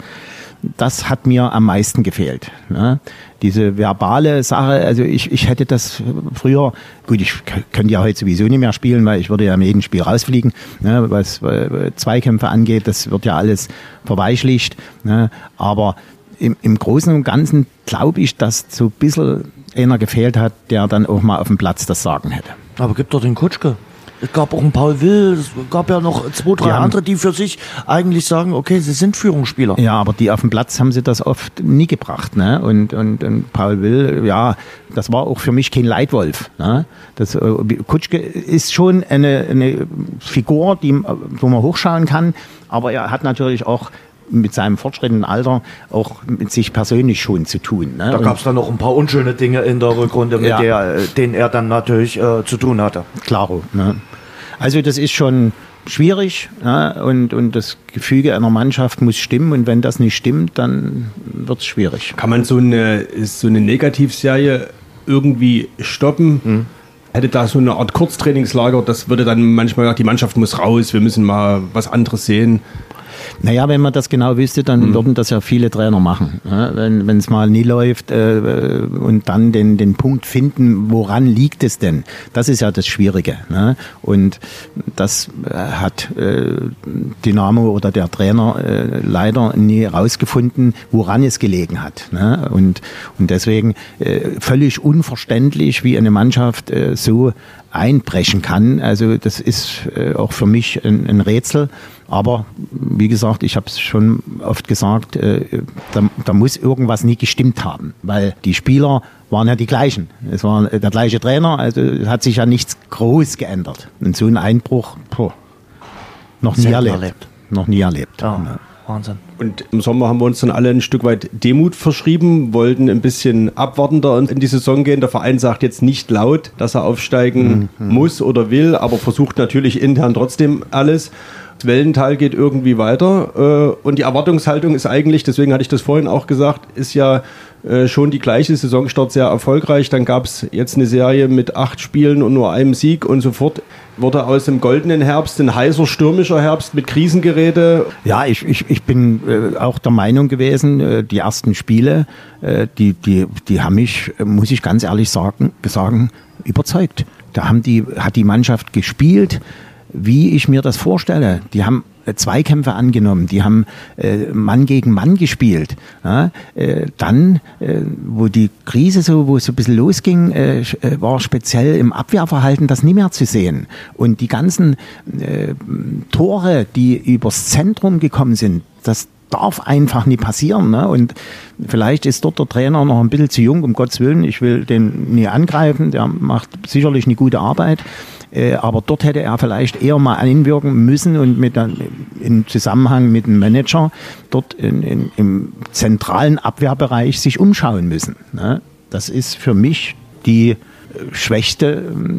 Das hat mir am meisten gefehlt. Ne? Diese verbale Sache, also ich hätte das früher, gut, ich könnte ja heute sowieso nicht mehr spielen, weil ich würde ja in jedem Spiel rausfliegen, ne? Was Zweikämpfe angeht, das wird ja alles verweichlicht. Ne? Aber im Großen und Ganzen glaube ich, dass so ein bisschen einer gefehlt hat, der dann auch mal auf dem Platz das Sagen hätte. Aber gibt doch den Kutschke. Es gab auch einen Paul Will, es gab ja noch 2, 3 andere, die für sich eigentlich sagen, okay, sie sind Führungsspieler. Ja, aber die auf dem Platz haben sie das oft nie gebracht. Ne? Und Paul Will, ja, das war auch für mich kein Leitwolf. Ne? Kutschke ist schon eine Figur, wo man hochschauen kann, aber er hat natürlich auch mit seinem fortschrittenden Alter auch mit sich persönlich schon zu tun. Ne? Da gab es dann noch ein paar unschöne Dinge in der Rückrunde, mit denen er dann natürlich zu tun hatte. Klaro. Ne? Also das ist schon schwierig, ne? und das Gefüge einer Mannschaft muss stimmen und wenn das nicht stimmt, dann wird es schwierig. Kann man so eine Negativserie irgendwie stoppen? Hätte da so eine Art Kurztrainingslager, das würde dann manchmal gesagt, die Mannschaft muss raus, wir müssen mal was anderes sehen. Naja, wenn man das genau wüsste, dann würden das ja viele Trainer machen. Ja, wenn es mal nie läuft und dann den Punkt finden, woran liegt es denn? Das ist ja das Schwierige. Ne? Und das hat Dynamo oder der Trainer leider nie herausgefunden, woran es gelegen hat. Ne? Und deswegen völlig unverständlich, wie eine Mannschaft so einbrechen kann. Also das ist auch für mich ein Rätsel. Aber wie gesagt, ich habe es schon oft gesagt, da muss irgendwas nie gestimmt haben, weil die Spieler waren ja die gleichen. Es war der gleiche Trainer, also hat sich ja nichts groß geändert. Und so ein Einbruch, noch nie erlebt. Noch nie erlebt. Ja. Ja. Wahnsinn. Und im Sommer haben wir uns dann alle ein Stück weit Demut verschrieben, wollten ein bisschen abwartender in die Saison gehen. Der Verein sagt jetzt nicht laut, dass er aufsteigen muss oder will, aber versucht natürlich intern trotzdem alles. Das Wellental geht irgendwie weiter und die Erwartungshaltung ist eigentlich, deswegen hatte ich das vorhin auch gesagt, ist ja schon die gleiche. Saisonstart sehr erfolgreich. Dann gab es jetzt eine Serie mit 8 Spielen und nur einem Sieg und sofort wurde aus dem goldenen Herbst ein heißer, stürmischer Herbst mit Krisengerede. Ja, ich bin auch der Meinung gewesen, die ersten Spiele, die haben mich, muss ich ganz ehrlich sagen, überzeugt. Da hat die Mannschaft gespielt, wie ich mir das vorstelle. Die haben Zweikämpfe angenommen, die haben Mann gegen Mann gespielt. Ja, dann, wo die Krise wo es so ein bisschen losging, war speziell im Abwehrverhalten das nie mehr zu sehen. Und die ganzen Tore, die übers Zentrum gekommen sind, das darf einfach nie passieren. Ne? Und vielleicht ist dort der Trainer noch ein bisschen zu jung, um Gottes Willen. Ich will den nie angreifen, der macht sicherlich eine gute Arbeit. Aber dort hätte er vielleicht eher mal einwirken müssen und im Zusammenhang mit dem Manager dort im zentralen Abwehrbereich sich umschauen müssen. Ne? Das ist für mich die schwächste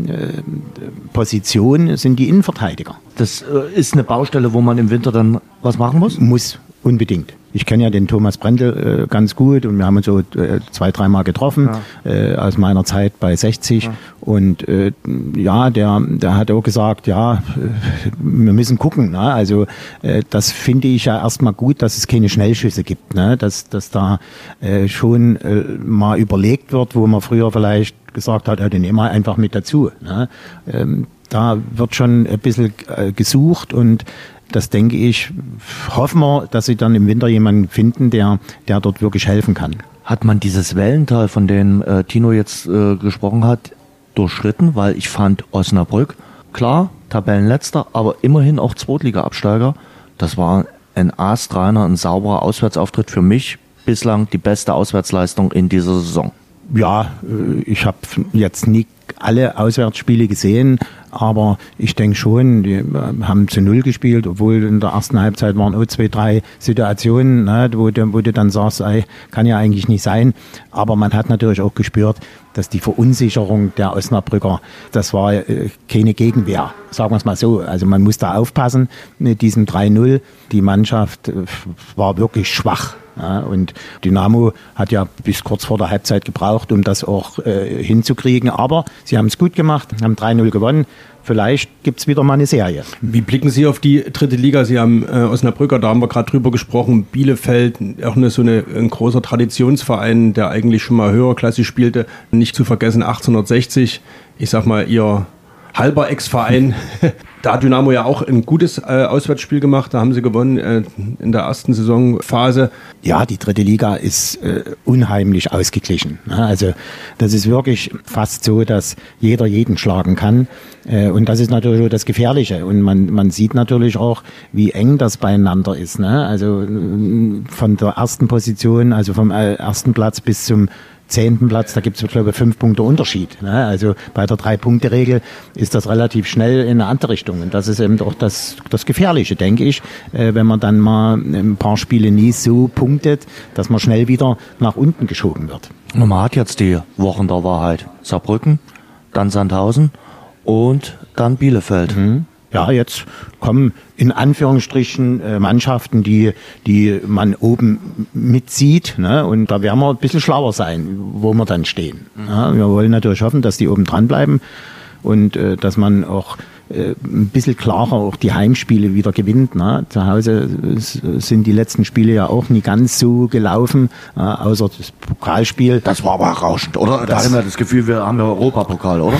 Position, sind die Innenverteidiger. Das ist eine Baustelle, wo man im Winter dann was machen muss? Muss, unbedingt. Ich kenne ja den Thomas Brendel ganz gut und wir haben uns so 2-3 Mal getroffen, aus meiner Zeit bei 60. Ja. Und der hat auch gesagt, ja, wir müssen gucken. Ne? Also das finde ich ja erstmal gut, dass es keine Schnellschüsse gibt. Ne? Dass da schon mal überlegt wird, wo man früher vielleicht gesagt hat, den nehmen wir einfach mit dazu. Ne? da wird schon ein bisschen gesucht und das denke ich, hoffen wir, dass sie dann im Winter jemanden finden, der dort wirklich helfen kann. Hat man dieses Wellental, von dem Tino jetzt gesprochen hat, durchschritten? Weil ich fand Osnabrück, klar, Tabellenletzter, aber immerhin auch Zweitliga-Absteiger. Das war ein astreiner, ein sauberer Auswärtsauftritt für mich. Bislang die beste Auswärtsleistung in dieser Saison. Ja, ich habe jetzt nie alle Auswärtsspiele gesehen, aber ich denke schon, die haben zu 0 gespielt, obwohl in der ersten Halbzeit waren auch 2, 3 Situationen, ne, wo du dann sagst, kann ja eigentlich nicht sein. Aber man hat natürlich auch gespürt, dass die Verunsicherung der Osnabrücker, das war keine Gegenwehr, sagen wir es mal so. Also man muss da aufpassen mit diesem 3-0. Die Mannschaft war wirklich schwach. Ja, und Dynamo hat ja bis kurz vor der Halbzeit gebraucht, um das auch hinzukriegen. Aber sie haben es gut gemacht, haben 3-0 gewonnen. Vielleicht gibt es wieder mal eine Serie. Wie blicken Sie auf die dritte Liga? Sie haben Osnabrücker, da haben wir gerade drüber gesprochen, Bielefeld, auch ein großer Traditionsverein, der eigentlich schon mal höherklassig spielte. Nicht zu vergessen 1860, ich sag mal, Ihr halber Ex-Verein. Da hat Dynamo ja auch ein gutes Auswärtsspiel gemacht. Da haben sie gewonnen in der ersten Saisonphase. Ja, die dritte Liga ist unheimlich ausgeglichen. Also das ist wirklich fast so, dass jeder jeden schlagen kann. Und das ist natürlich das Gefährliche. Und man sieht natürlich auch, wie eng das beieinander ist. Also von der ersten Position, also vom ersten Platz bis zum 10. Platz, da gibt es, glaube ich, 5 Punkte Unterschied. Also bei der 3-Punkte-Regel ist das relativ schnell in eine andere Richtung. Und das ist eben auch das Gefährliche, denke ich, wenn man dann mal ein paar Spiele nie so punktet, dass man schnell wieder nach unten geschoben wird. Und man hat jetzt die Wochen der Wahrheit. Saarbrücken, dann Sandhausen und dann Bielefeld. Ja, jetzt kommen in Anführungsstrichen Mannschaften, die man oben mitsieht, ne? Und da werden wir ein bisschen schlauer sein, wo wir dann stehen. Ja, wir wollen natürlich hoffen, dass die oben dran bleiben und dass man auch ein bisschen klarer auch die Heimspiele wieder gewinnt. Ne? Zu Hause sind die letzten Spiele ja auch nie ganz so gelaufen, außer das Pokalspiel. Das war aber rauschend, oder? Da hatten wir das Gefühl, wir haben ja Europapokal, oder?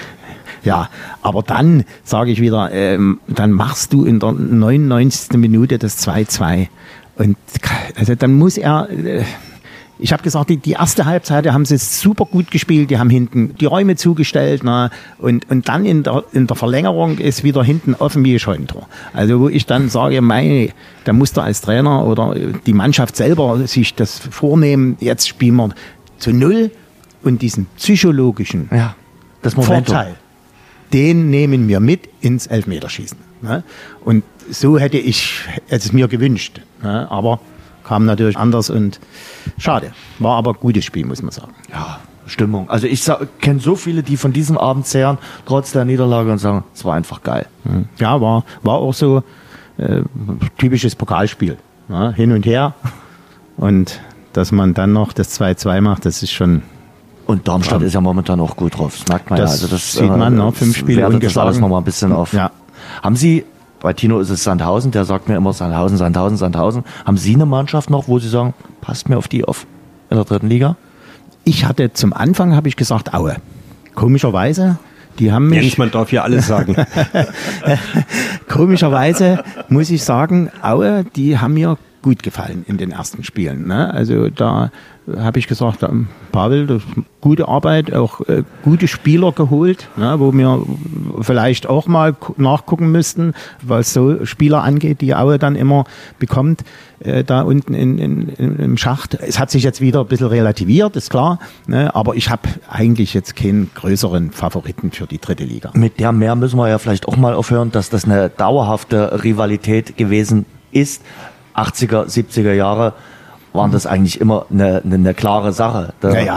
Ja, aber dann, sage ich wieder, dann machst du in der 99. Minute das 2-2. Und also dann muss er, ich habe gesagt, die erste Halbzeit haben sie super gut gespielt, die haben hinten die Räume zugestellt, na, und dann in der Verlängerung ist wieder hinten offen wie ein Scheunentor. Also wo ich dann sage, da muss der als Trainer oder die Mannschaft selber sich das vornehmen, jetzt spielen wir zu 0 und diesen psychologischen das Vorteil, den nehmen wir mit ins Elfmeterschießen. Ne? Und so hätte ich es mir gewünscht. Ne? Aber kam natürlich anders und schade. War aber ein gutes Spiel, muss man sagen. Ja, Stimmung. Also ich kenne so viele, die von diesem Abend zehren, trotz der Niederlage und sagen, es war einfach geil. Ja, war auch so typisches Pokalspiel. Ne? Hin und her. Und dass man dann noch das 2-2 macht, das ist schon... Und Darmstadt ist ja momentan auch gut drauf. Das merkt man ja. Also das sieht man, ne? 5 Spiele ungeschlagen. Das alles nochmal ein bisschen auf. Ja. Haben Sie, bei Tino ist es Sandhausen, der sagt mir immer Sandhausen. Haben Sie eine Mannschaft noch, wo Sie sagen, passt mir auf die auf in der dritten Liga? Ich hatte zum Anfang, habe ich gesagt, Aue. Komischerweise, die haben mich... Jens, man darf hier alles sagen. Komischerweise muss ich sagen, Aue, die haben mir gut gefallen in den ersten Spielen. Ne? Also da habe ich gesagt, Pavel, das gute Arbeit, auch gute Spieler geholt, ne? Wo wir vielleicht auch mal nachgucken müssten, was so Spieler angeht, die Aue dann immer bekommt, da unten im Schacht. Es hat sich jetzt wieder ein bisschen relativiert, ist klar, ne? Aber ich habe eigentlich jetzt keinen größeren Favoriten für die dritte Liga. Mit der mehr müssen wir ja vielleicht auch mal aufhören, dass das eine dauerhafte Rivalität gewesen ist. 80er, 70er Jahre waren das eigentlich immer eine klare Sache.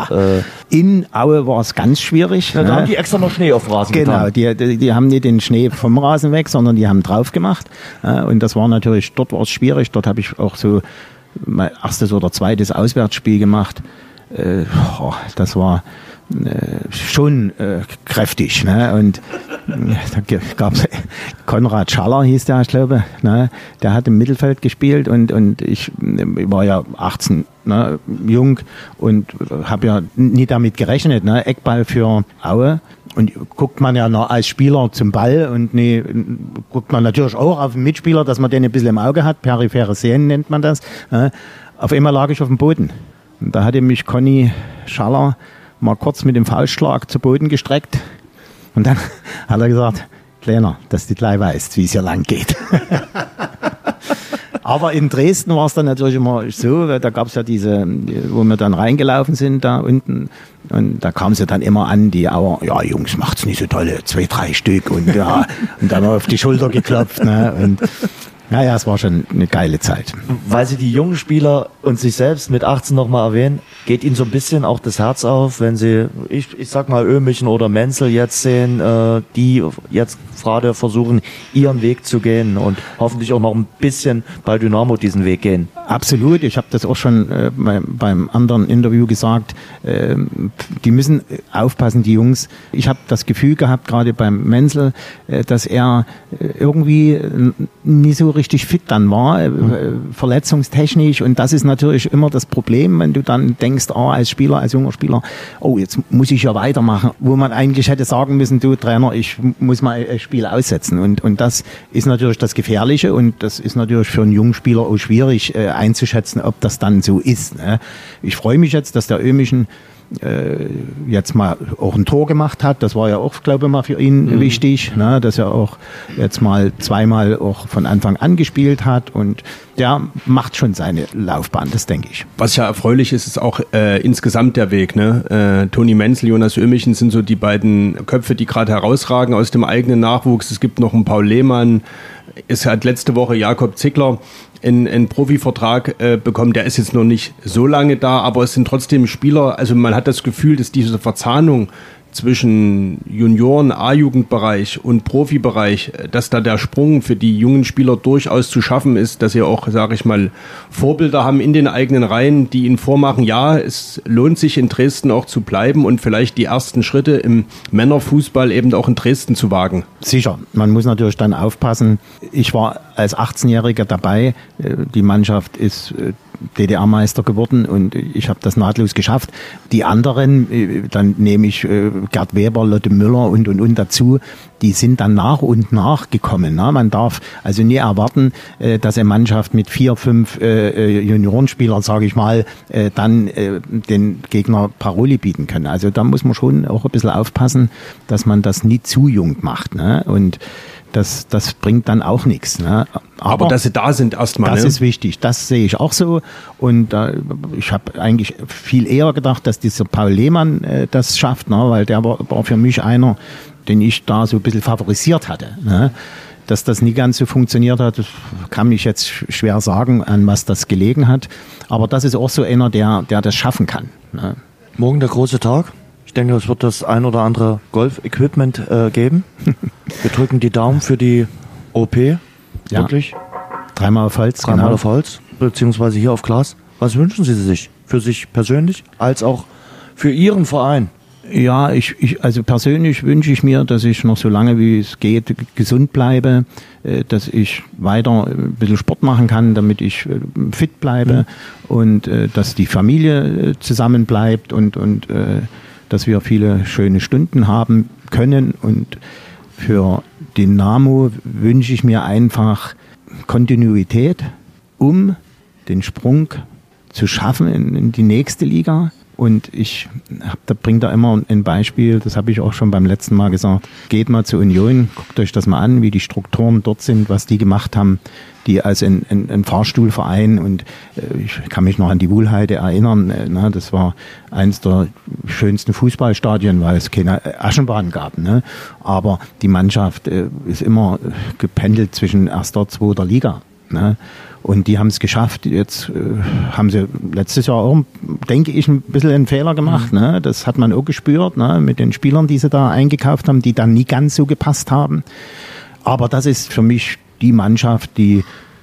In Aue war es ganz schwierig. Ja, da haben die extra noch Schnee auf dem Rasen getan. Genau, die haben nicht den Schnee vom Rasen weg, sondern die haben drauf gemacht. Und das war natürlich, dort war es schwierig. Dort habe ich auch so mein erstes oder zweites Auswärtsspiel gemacht. Das war schon kräftig. Ne? Und da gab es Konrad Schaller, hieß der, ich glaube, ne? Der hat im Mittelfeld gespielt und ich war ja 18, ne, jung und habe ja nie damit gerechnet, ne? Eckball für Aue. Und guckt man ja noch als Spieler zum Ball und guckt man natürlich auch auf den Mitspieler, dass man den ein bisschen im Auge hat. Periphere Sehen nennt man das. Ne? Auf einmal lag ich auf dem Boden. Und da hatte mich Conny Schaller mal kurz mit dem Faustschlag zu Boden gestreckt. Und dann hat er gesagt, Kleiner, dass du gleich weißt, wie es hier lang geht. Aber in Dresden war es dann natürlich immer so, da gab es ja diese, wo wir dann reingelaufen sind da unten, und da kam sie dann immer an, die Auer, ja Jungs, macht's nicht so tolle, 2, 3 Stück und ja, und dann auf die Schulter geklopft, ne, und naja, es war schon eine geile Zeit. Weil Sie die jungen Spieler und sich selbst mit 18 nochmal erwähnen, geht Ihnen so ein bisschen auch das Herz auf, wenn Sie, ich sag mal Ömichen oder Menzel jetzt sehen, die jetzt gerade versuchen, ihren Weg zu gehen und hoffentlich auch noch ein bisschen bei Dynamo diesen Weg gehen. Absolut, ich habe das auch schon beim anderen Interview gesagt, die müssen aufpassen, die Jungs. Ich habe das Gefühl gehabt, gerade beim Menzel, dass er irgendwie nie so richtig fit dann war, verletzungstechnisch, und das ist natürlich immer das Problem, wenn du dann denkst, als Spieler, als junger Spieler, jetzt muss ich ja weitermachen, wo man eigentlich hätte sagen müssen, du Trainer, ich muss mal ein Spiel aussetzen, und das ist natürlich das Gefährliche, und das ist natürlich für einen jungen Spieler auch schwierig einzuschätzen, ob das dann so ist. Ne? Ich freue mich jetzt, dass der Ömichen jetzt mal auch ein Tor gemacht hat. Das war ja auch, glaube ich, mal für ihn wichtig, ne? Dass er auch jetzt mal zweimal auch von Anfang an gespielt hat, und der macht schon seine Laufbahn, das denke ich. Was ja erfreulich ist, ist auch insgesamt der Weg. Ne? Toni Menzel, Jonas Ömichen sind so die beiden Köpfe, die gerade herausragen aus dem eigenen Nachwuchs. Es gibt noch einen Paul Lehmann. Es hat letzte Woche Jakob Zickler einen Profivertrag bekommen. Der ist jetzt noch nicht so lange da, aber es sind trotzdem Spieler, also man hat das Gefühl, dass diese Verzahnung zwischen Junioren, A-Jugendbereich und Profibereich, dass da der Sprung für die jungen Spieler durchaus zu schaffen ist, dass sie auch, sage ich mal, Vorbilder haben in den eigenen Reihen, die ihnen vormachen, ja, es lohnt sich in Dresden auch zu bleiben und vielleicht die ersten Schritte im Männerfußball eben auch in Dresden zu wagen. Sicher, man muss natürlich dann aufpassen. Ich war als 18-Jähriger dabei, die Mannschaft ist DDR-Meister geworden und ich habe das nahtlos geschafft. Die anderen, dann nehme ich Gerd Weber, Lotte Müller und dazu, die sind dann nach und nach gekommen. Ne? Man darf also nie erwarten, dass eine Mannschaft mit 4, 5 Juniorenspielern, sage ich mal, dann den Gegner Paroli bieten kann. Also da muss man schon auch ein bisschen aufpassen, dass man das nie zu jung macht. Ne? Und das bringt dann auch nichts. Ne? Aber dass sie da sind erstmal. Das ist wichtig, das sehe ich auch so. Und ich habe eigentlich viel eher gedacht, dass dieser Paul Lehmann das schafft, ne? Weil der war für mich einer, den ich da so ein bisschen favorisiert hatte. Ne? Dass das nie ganz so funktioniert hat, kann ich jetzt schwer sagen, an was das gelegen hat. Aber das ist auch so einer, der das schaffen kann. Ne? Morgen der große Tag. Ich denke, es wird das ein oder andere Golf-Equipment geben. Wir drücken die Daumen für die OP. Ja. Wirklich. 3-mal auf Holz. 3-mal auf Holz, beziehungsweise hier auf Glas. Was wünschen Sie sich? Für sich persönlich, als auch für Ihren Verein? Ja, also persönlich wünsche ich mir, dass ich noch so lange wie es geht gesund bleibe, dass ich weiter ein bisschen Sport machen kann, damit ich fit bleibe und dass die Familie zusammen bleibt und dass wir viele schöne Stunden haben können. Und für Dynamo wünsche ich mir einfach Kontinuität, um den Sprung zu schaffen in die nächste Liga. Und da bringt da immer ein Beispiel, das habe ich auch schon beim letzten Mal gesagt. Geht mal zur Union, guckt euch das mal an, wie die Strukturen dort sind, was die gemacht haben, die als ein Fahrstuhlverein, und ich kann mich noch an die Wuhlheide erinnern, das war eins der schönsten Fußballstadien, weil es keine Aschenbahn gab. Ne? Aber die Mannschaft ist immer gependelt zwischen 1., 2. Liga. Ne? Und die haben es geschafft. Jetzt haben sie letztes Jahr auch, denke ich, ein bisschen einen Fehler gemacht. Ne? Das hat man auch gespürt, ne? Mit den Spielern, die sie da eingekauft haben, die dann nie ganz so gepasst haben. Aber das ist für mich die Mannschaft, die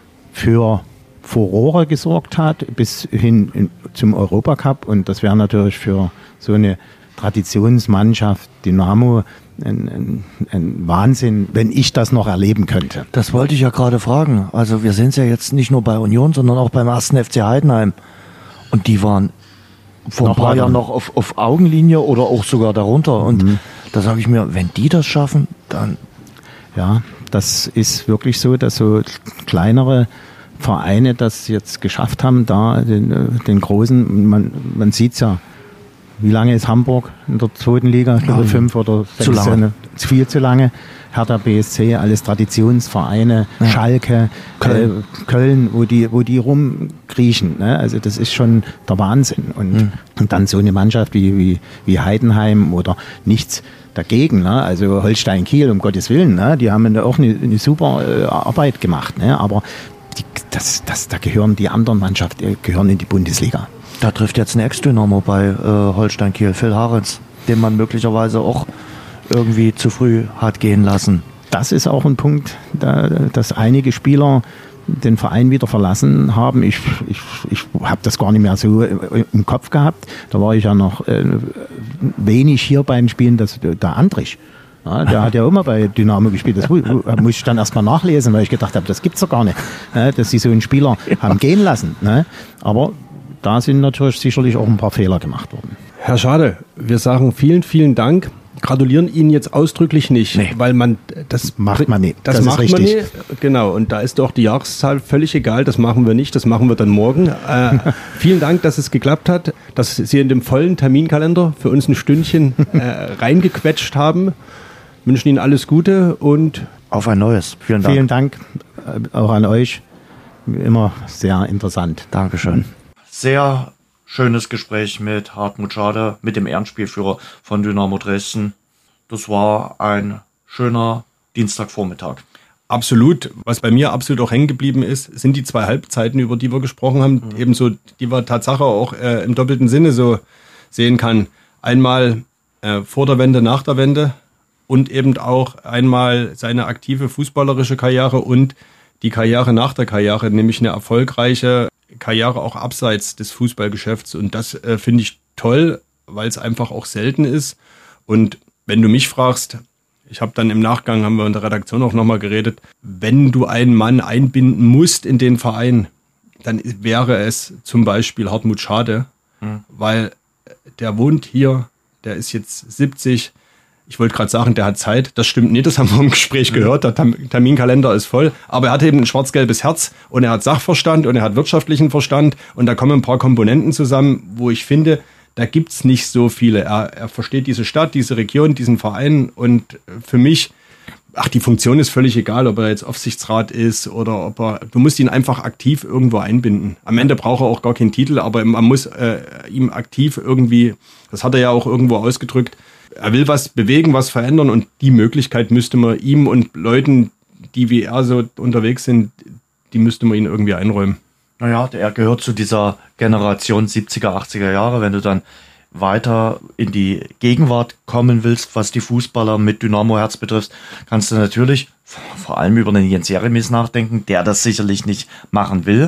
für Furore gesorgt hat, bis hin zum Europacup. Und das wäre natürlich für so eine Traditionsmannschaft Dynamo ein Wahnsinn, wenn ich das noch erleben könnte. Das wollte ich ja gerade fragen. Also wir sind ja jetzt nicht nur bei Union, sondern auch beim 1. FC Heidenheim. Und die waren vor ein paar Jahren noch auf Augenlinie oder auch sogar darunter. Und da sage ich mir, wenn die das schaffen, dann... Ja, das ist wirklich so, dass so kleinere Vereine das jetzt geschafft haben, da den großen, man sieht's ja, wie lange ist Hamburg in der 2. Liga? Ich glaube 5 oder 6. Zu lange. Viel zu lange. Hertha BSC, alles Traditionsvereine, Schalke, Köln, wo die rumkriechen. Ne? Also das ist schon der Wahnsinn. Und dann so eine Mannschaft wie Heidenheim oder nichts dagegen. Ne? Also Holstein Kiel, um Gottes Willen, ne? Die haben auch eine super Arbeit gemacht. Ne? Aber da gehören die anderen Mannschaften gehören in die Bundesliga. Da trifft jetzt ein Ex-Dynamo bei Holstein Kiel, Phil Harens, den man möglicherweise auch irgendwie zu früh hat gehen lassen. Das ist auch ein Punkt, dass einige Spieler den Verein wieder verlassen haben. Ich habe das gar nicht mehr so im Kopf gehabt. Da war ich ja noch wenig hier bei den Spielen, der Andrich. Ja, der hat ja immer bei Dynamo gespielt. Das muss ich dann erstmal nachlesen, weil ich gedacht habe, das gibt's doch gar nicht, dass sie so einen Spieler haben gehen lassen. Aber da sind natürlich sicherlich auch ein paar Fehler gemacht worden. Herr Schade, wir sagen vielen, vielen Dank. Gratulieren Ihnen jetzt ausdrücklich nicht, weil das macht man nicht. Das macht man nicht. Genau, und da ist doch die Jahreszahl völlig egal, das machen wir nicht, das machen wir dann morgen. Vielen Dank, dass es geklappt hat, dass Sie in dem vollen Terminkalender für uns ein Stündchen reingequetscht haben. Wünschen Ihnen alles Gute und auf ein neues. Vielen Dank. Vielen Dank auch an euch. Immer sehr interessant. Dankeschön. Sehr schönes Gespräch mit Hartmut Schade, mit dem Ehrenspielführer von Dynamo Dresden. Das war ein schöner Dienstagvormittag. Absolut. Was bei mir absolut auch hängen geblieben ist, sind die 2 Halbzeiten, über die wir gesprochen haben. Ebenso, die wir Tatsache auch im doppelten Sinne so sehen kann. Einmal vor der Wende, nach der Wende und eben auch einmal seine aktive fußballerische Karriere und die Karriere nach der Karriere, nämlich eine erfolgreiche Karriere auch abseits des Fußballgeschäfts. Und das finde ich toll, weil es einfach auch selten ist. Und wenn du mich fragst, ich habe dann im Nachgang, haben wir in der Redaktion auch nochmal geredet, wenn du einen Mann einbinden musst in den Verein, dann wäre es zum Beispiel Hartmut Schade, weil der wohnt hier, der ist jetzt 70. Ich wollte gerade sagen, der hat Zeit. Das stimmt nicht, das haben wir im Gespräch gehört. Der Terminkalender ist voll. Aber er hat eben ein schwarz-gelbes Herz und er hat Sachverstand und er hat wirtschaftlichen Verstand. Und da kommen ein paar Komponenten zusammen, wo ich finde, da gibt's nicht so viele. Er versteht diese Stadt, diese Region, diesen Verein. Und für mich, die Funktion ist völlig egal, ob er jetzt Aufsichtsrat ist oder du musst ihn einfach aktiv irgendwo einbinden. Am Ende braucht er auch gar keinen Titel, aber man muss ihm aktiv irgendwie, das hat er ja auch irgendwo ausgedrückt, er will was bewegen, was verändern und die Möglichkeit müsste man ihm und Leuten, die wie er so unterwegs sind, die müsste man ihnen irgendwie einräumen. Naja, er gehört zu dieser Generation 70er, 80er Jahre. Wenn du dann weiter in die Gegenwart kommen willst, was die Fußballer mit Dynamo-Herz betrifft, kannst du natürlich vor allem über einen Jens Jeremies nachdenken, der das sicherlich nicht machen will.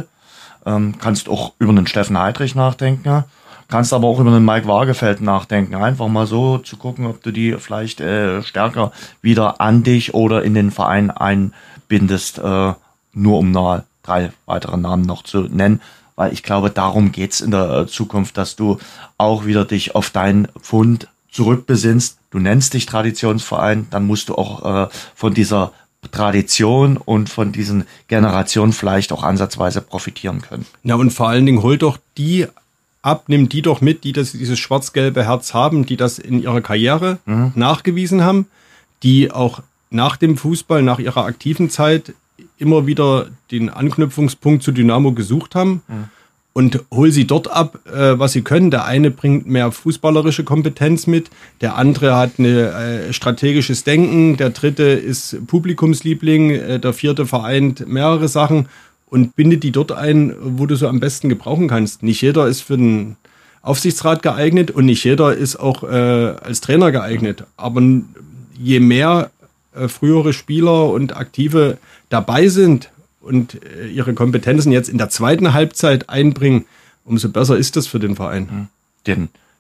Kannst auch über einen Steffen Heidrich nachdenken. Kannst aber auch über einen Mike Waagefeld nachdenken. Einfach mal so zu gucken, ob du die vielleicht stärker wieder an dich oder in den Verein einbindest, nur um 3 weitere Namen noch zu nennen. Weil ich glaube, darum geht's in der Zukunft, dass du auch wieder dich auf deinen Pfund zurückbesinnst. Du nennst dich Traditionsverein, dann musst du auch von dieser Tradition und von diesen Generationen vielleicht auch ansatzweise profitieren können. Ja, und vor allen Dingen hol doch die ab, nimm die doch mit, die dieses schwarz-gelbe Herz haben, die das in ihrer Karriere nachgewiesen haben, die auch nach dem Fußball, nach ihrer aktiven Zeit immer wieder den Anknüpfungspunkt zu Dynamo gesucht haben und hol sie dort ab, was sie können. Der eine bringt mehr fußballerische Kompetenz mit, der andere hat eine strategisches Denken, der dritte ist Publikumsliebling, der vierte vereint mehrere Sachen und bindet die dort ein, wo du so am besten gebrauchen kannst. Nicht jeder ist für den Aufsichtsrat geeignet und nicht jeder ist auch als Trainer geeignet. Aber je mehr frühere Spieler und Aktive dabei sind und ihre Kompetenzen jetzt in der zweiten Halbzeit einbringen, umso besser ist das für den Verein. Den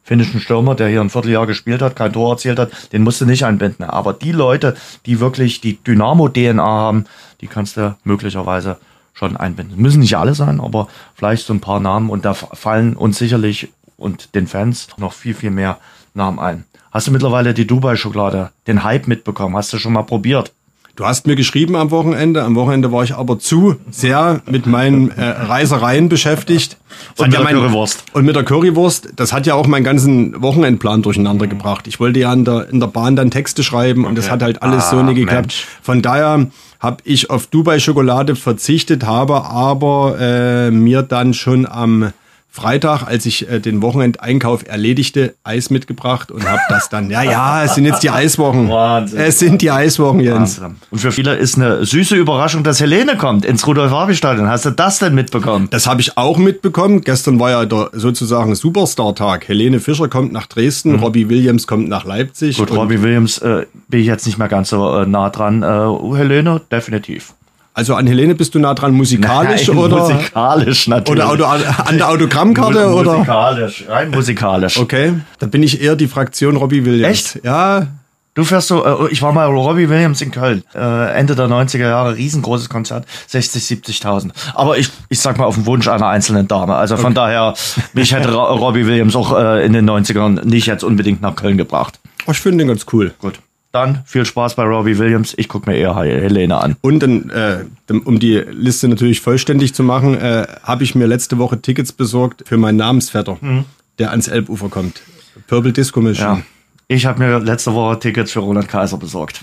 finnischen Stürmer, der hier ein Vierteljahr gespielt hat, kein Tor erzielt hat, den musst du nicht einbinden. Aber die Leute, die wirklich die Dynamo-DNA haben, die kannst du möglicherweise schon einbinden. Müssen nicht alle sein, aber vielleicht so ein paar Namen. Und da fallen uns sicherlich und den Fans noch viel, viel mehr Namen ein. Hast du mittlerweile die Dubai-Schokolade, den Hype mitbekommen? Hast du schon mal probiert? Du hast mir geschrieben am Wochenende. Am Wochenende war ich aber zu sehr mit meinen Reisereien beschäftigt. Und mit der Currywurst. Und mit der Currywurst. Das hat ja auch meinen ganzen Wochenendplan durcheinander gebracht. Ich wollte ja in der Bahn dann Texte schreiben und das hat halt alles so nicht geklappt. Mensch. Von daher habe ich auf Dubai-Schokolade verzichtet, habe aber mir dann schon am Freitag, als ich den Wochenendeinkauf erledigte, Eis mitgebracht und habe das dann, es sind jetzt die Eiswochen. Wahnsinn. Es sind die Eiswochen, Jens. Wahnsinn. Und für viele ist eine süße Überraschung, dass Helene kommt ins Rudolf-Habich-Stadion. Hast du das denn mitbekommen? Das habe ich auch mitbekommen. Gestern war ja der sozusagen Superstar-Tag. Helene Fischer kommt nach Dresden, Robbie Williams kommt nach Leipzig. Gut, Robbie Williams bin ich jetzt nicht mehr ganz so nah dran. Helene, definitiv. Also an Helene bist du nah dran, musikalisch? Nein, oder? Musikalisch natürlich. Oder an der Autogrammkarte? Musikalisch, rein musikalisch. Okay, da bin ich eher die Fraktion Robbie Williams. Echt? Ja. Du fährst so, ich war mal Robbie Williams in Köln, Ende der 90er Jahre, riesengroßes Konzert, 60.000, 70.000. Aber ich sag mal auf den Wunsch einer einzelnen Dame. Also von daher, mich hätte Robbie Williams auch in den 90ern nicht jetzt unbedingt nach Köln gebracht. Ich finde den ganz cool. Gut. Dann viel Spaß bei Robbie Williams. Ich gucke mir eher Helene an. Und dann, um die Liste natürlich vollständig zu machen, habe ich mir letzte Woche Tickets besorgt für meinen Namensvetter, der ans Elbufer kommt. Purple Disco Machine. Ja. Ich habe mir letzte Woche Tickets für Roland Kaiser besorgt.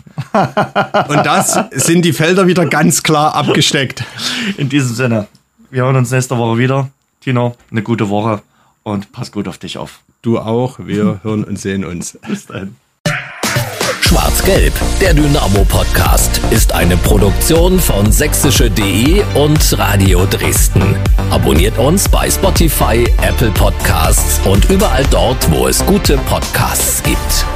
Und das sind die Felder wieder ganz klar abgesteckt. In diesem Sinne, wir hören uns nächste Woche wieder. Tino, eine gute Woche und pass gut auf dich auf. Du auch. Wir hören und sehen uns. Bis dahin. Schwarz-Gelb, der Dynamo-Podcast, ist eine Produktion von sächsische.de und Radio Dresden. Abonniert uns bei Spotify, Apple Podcasts und überall dort, wo es gute Podcasts gibt.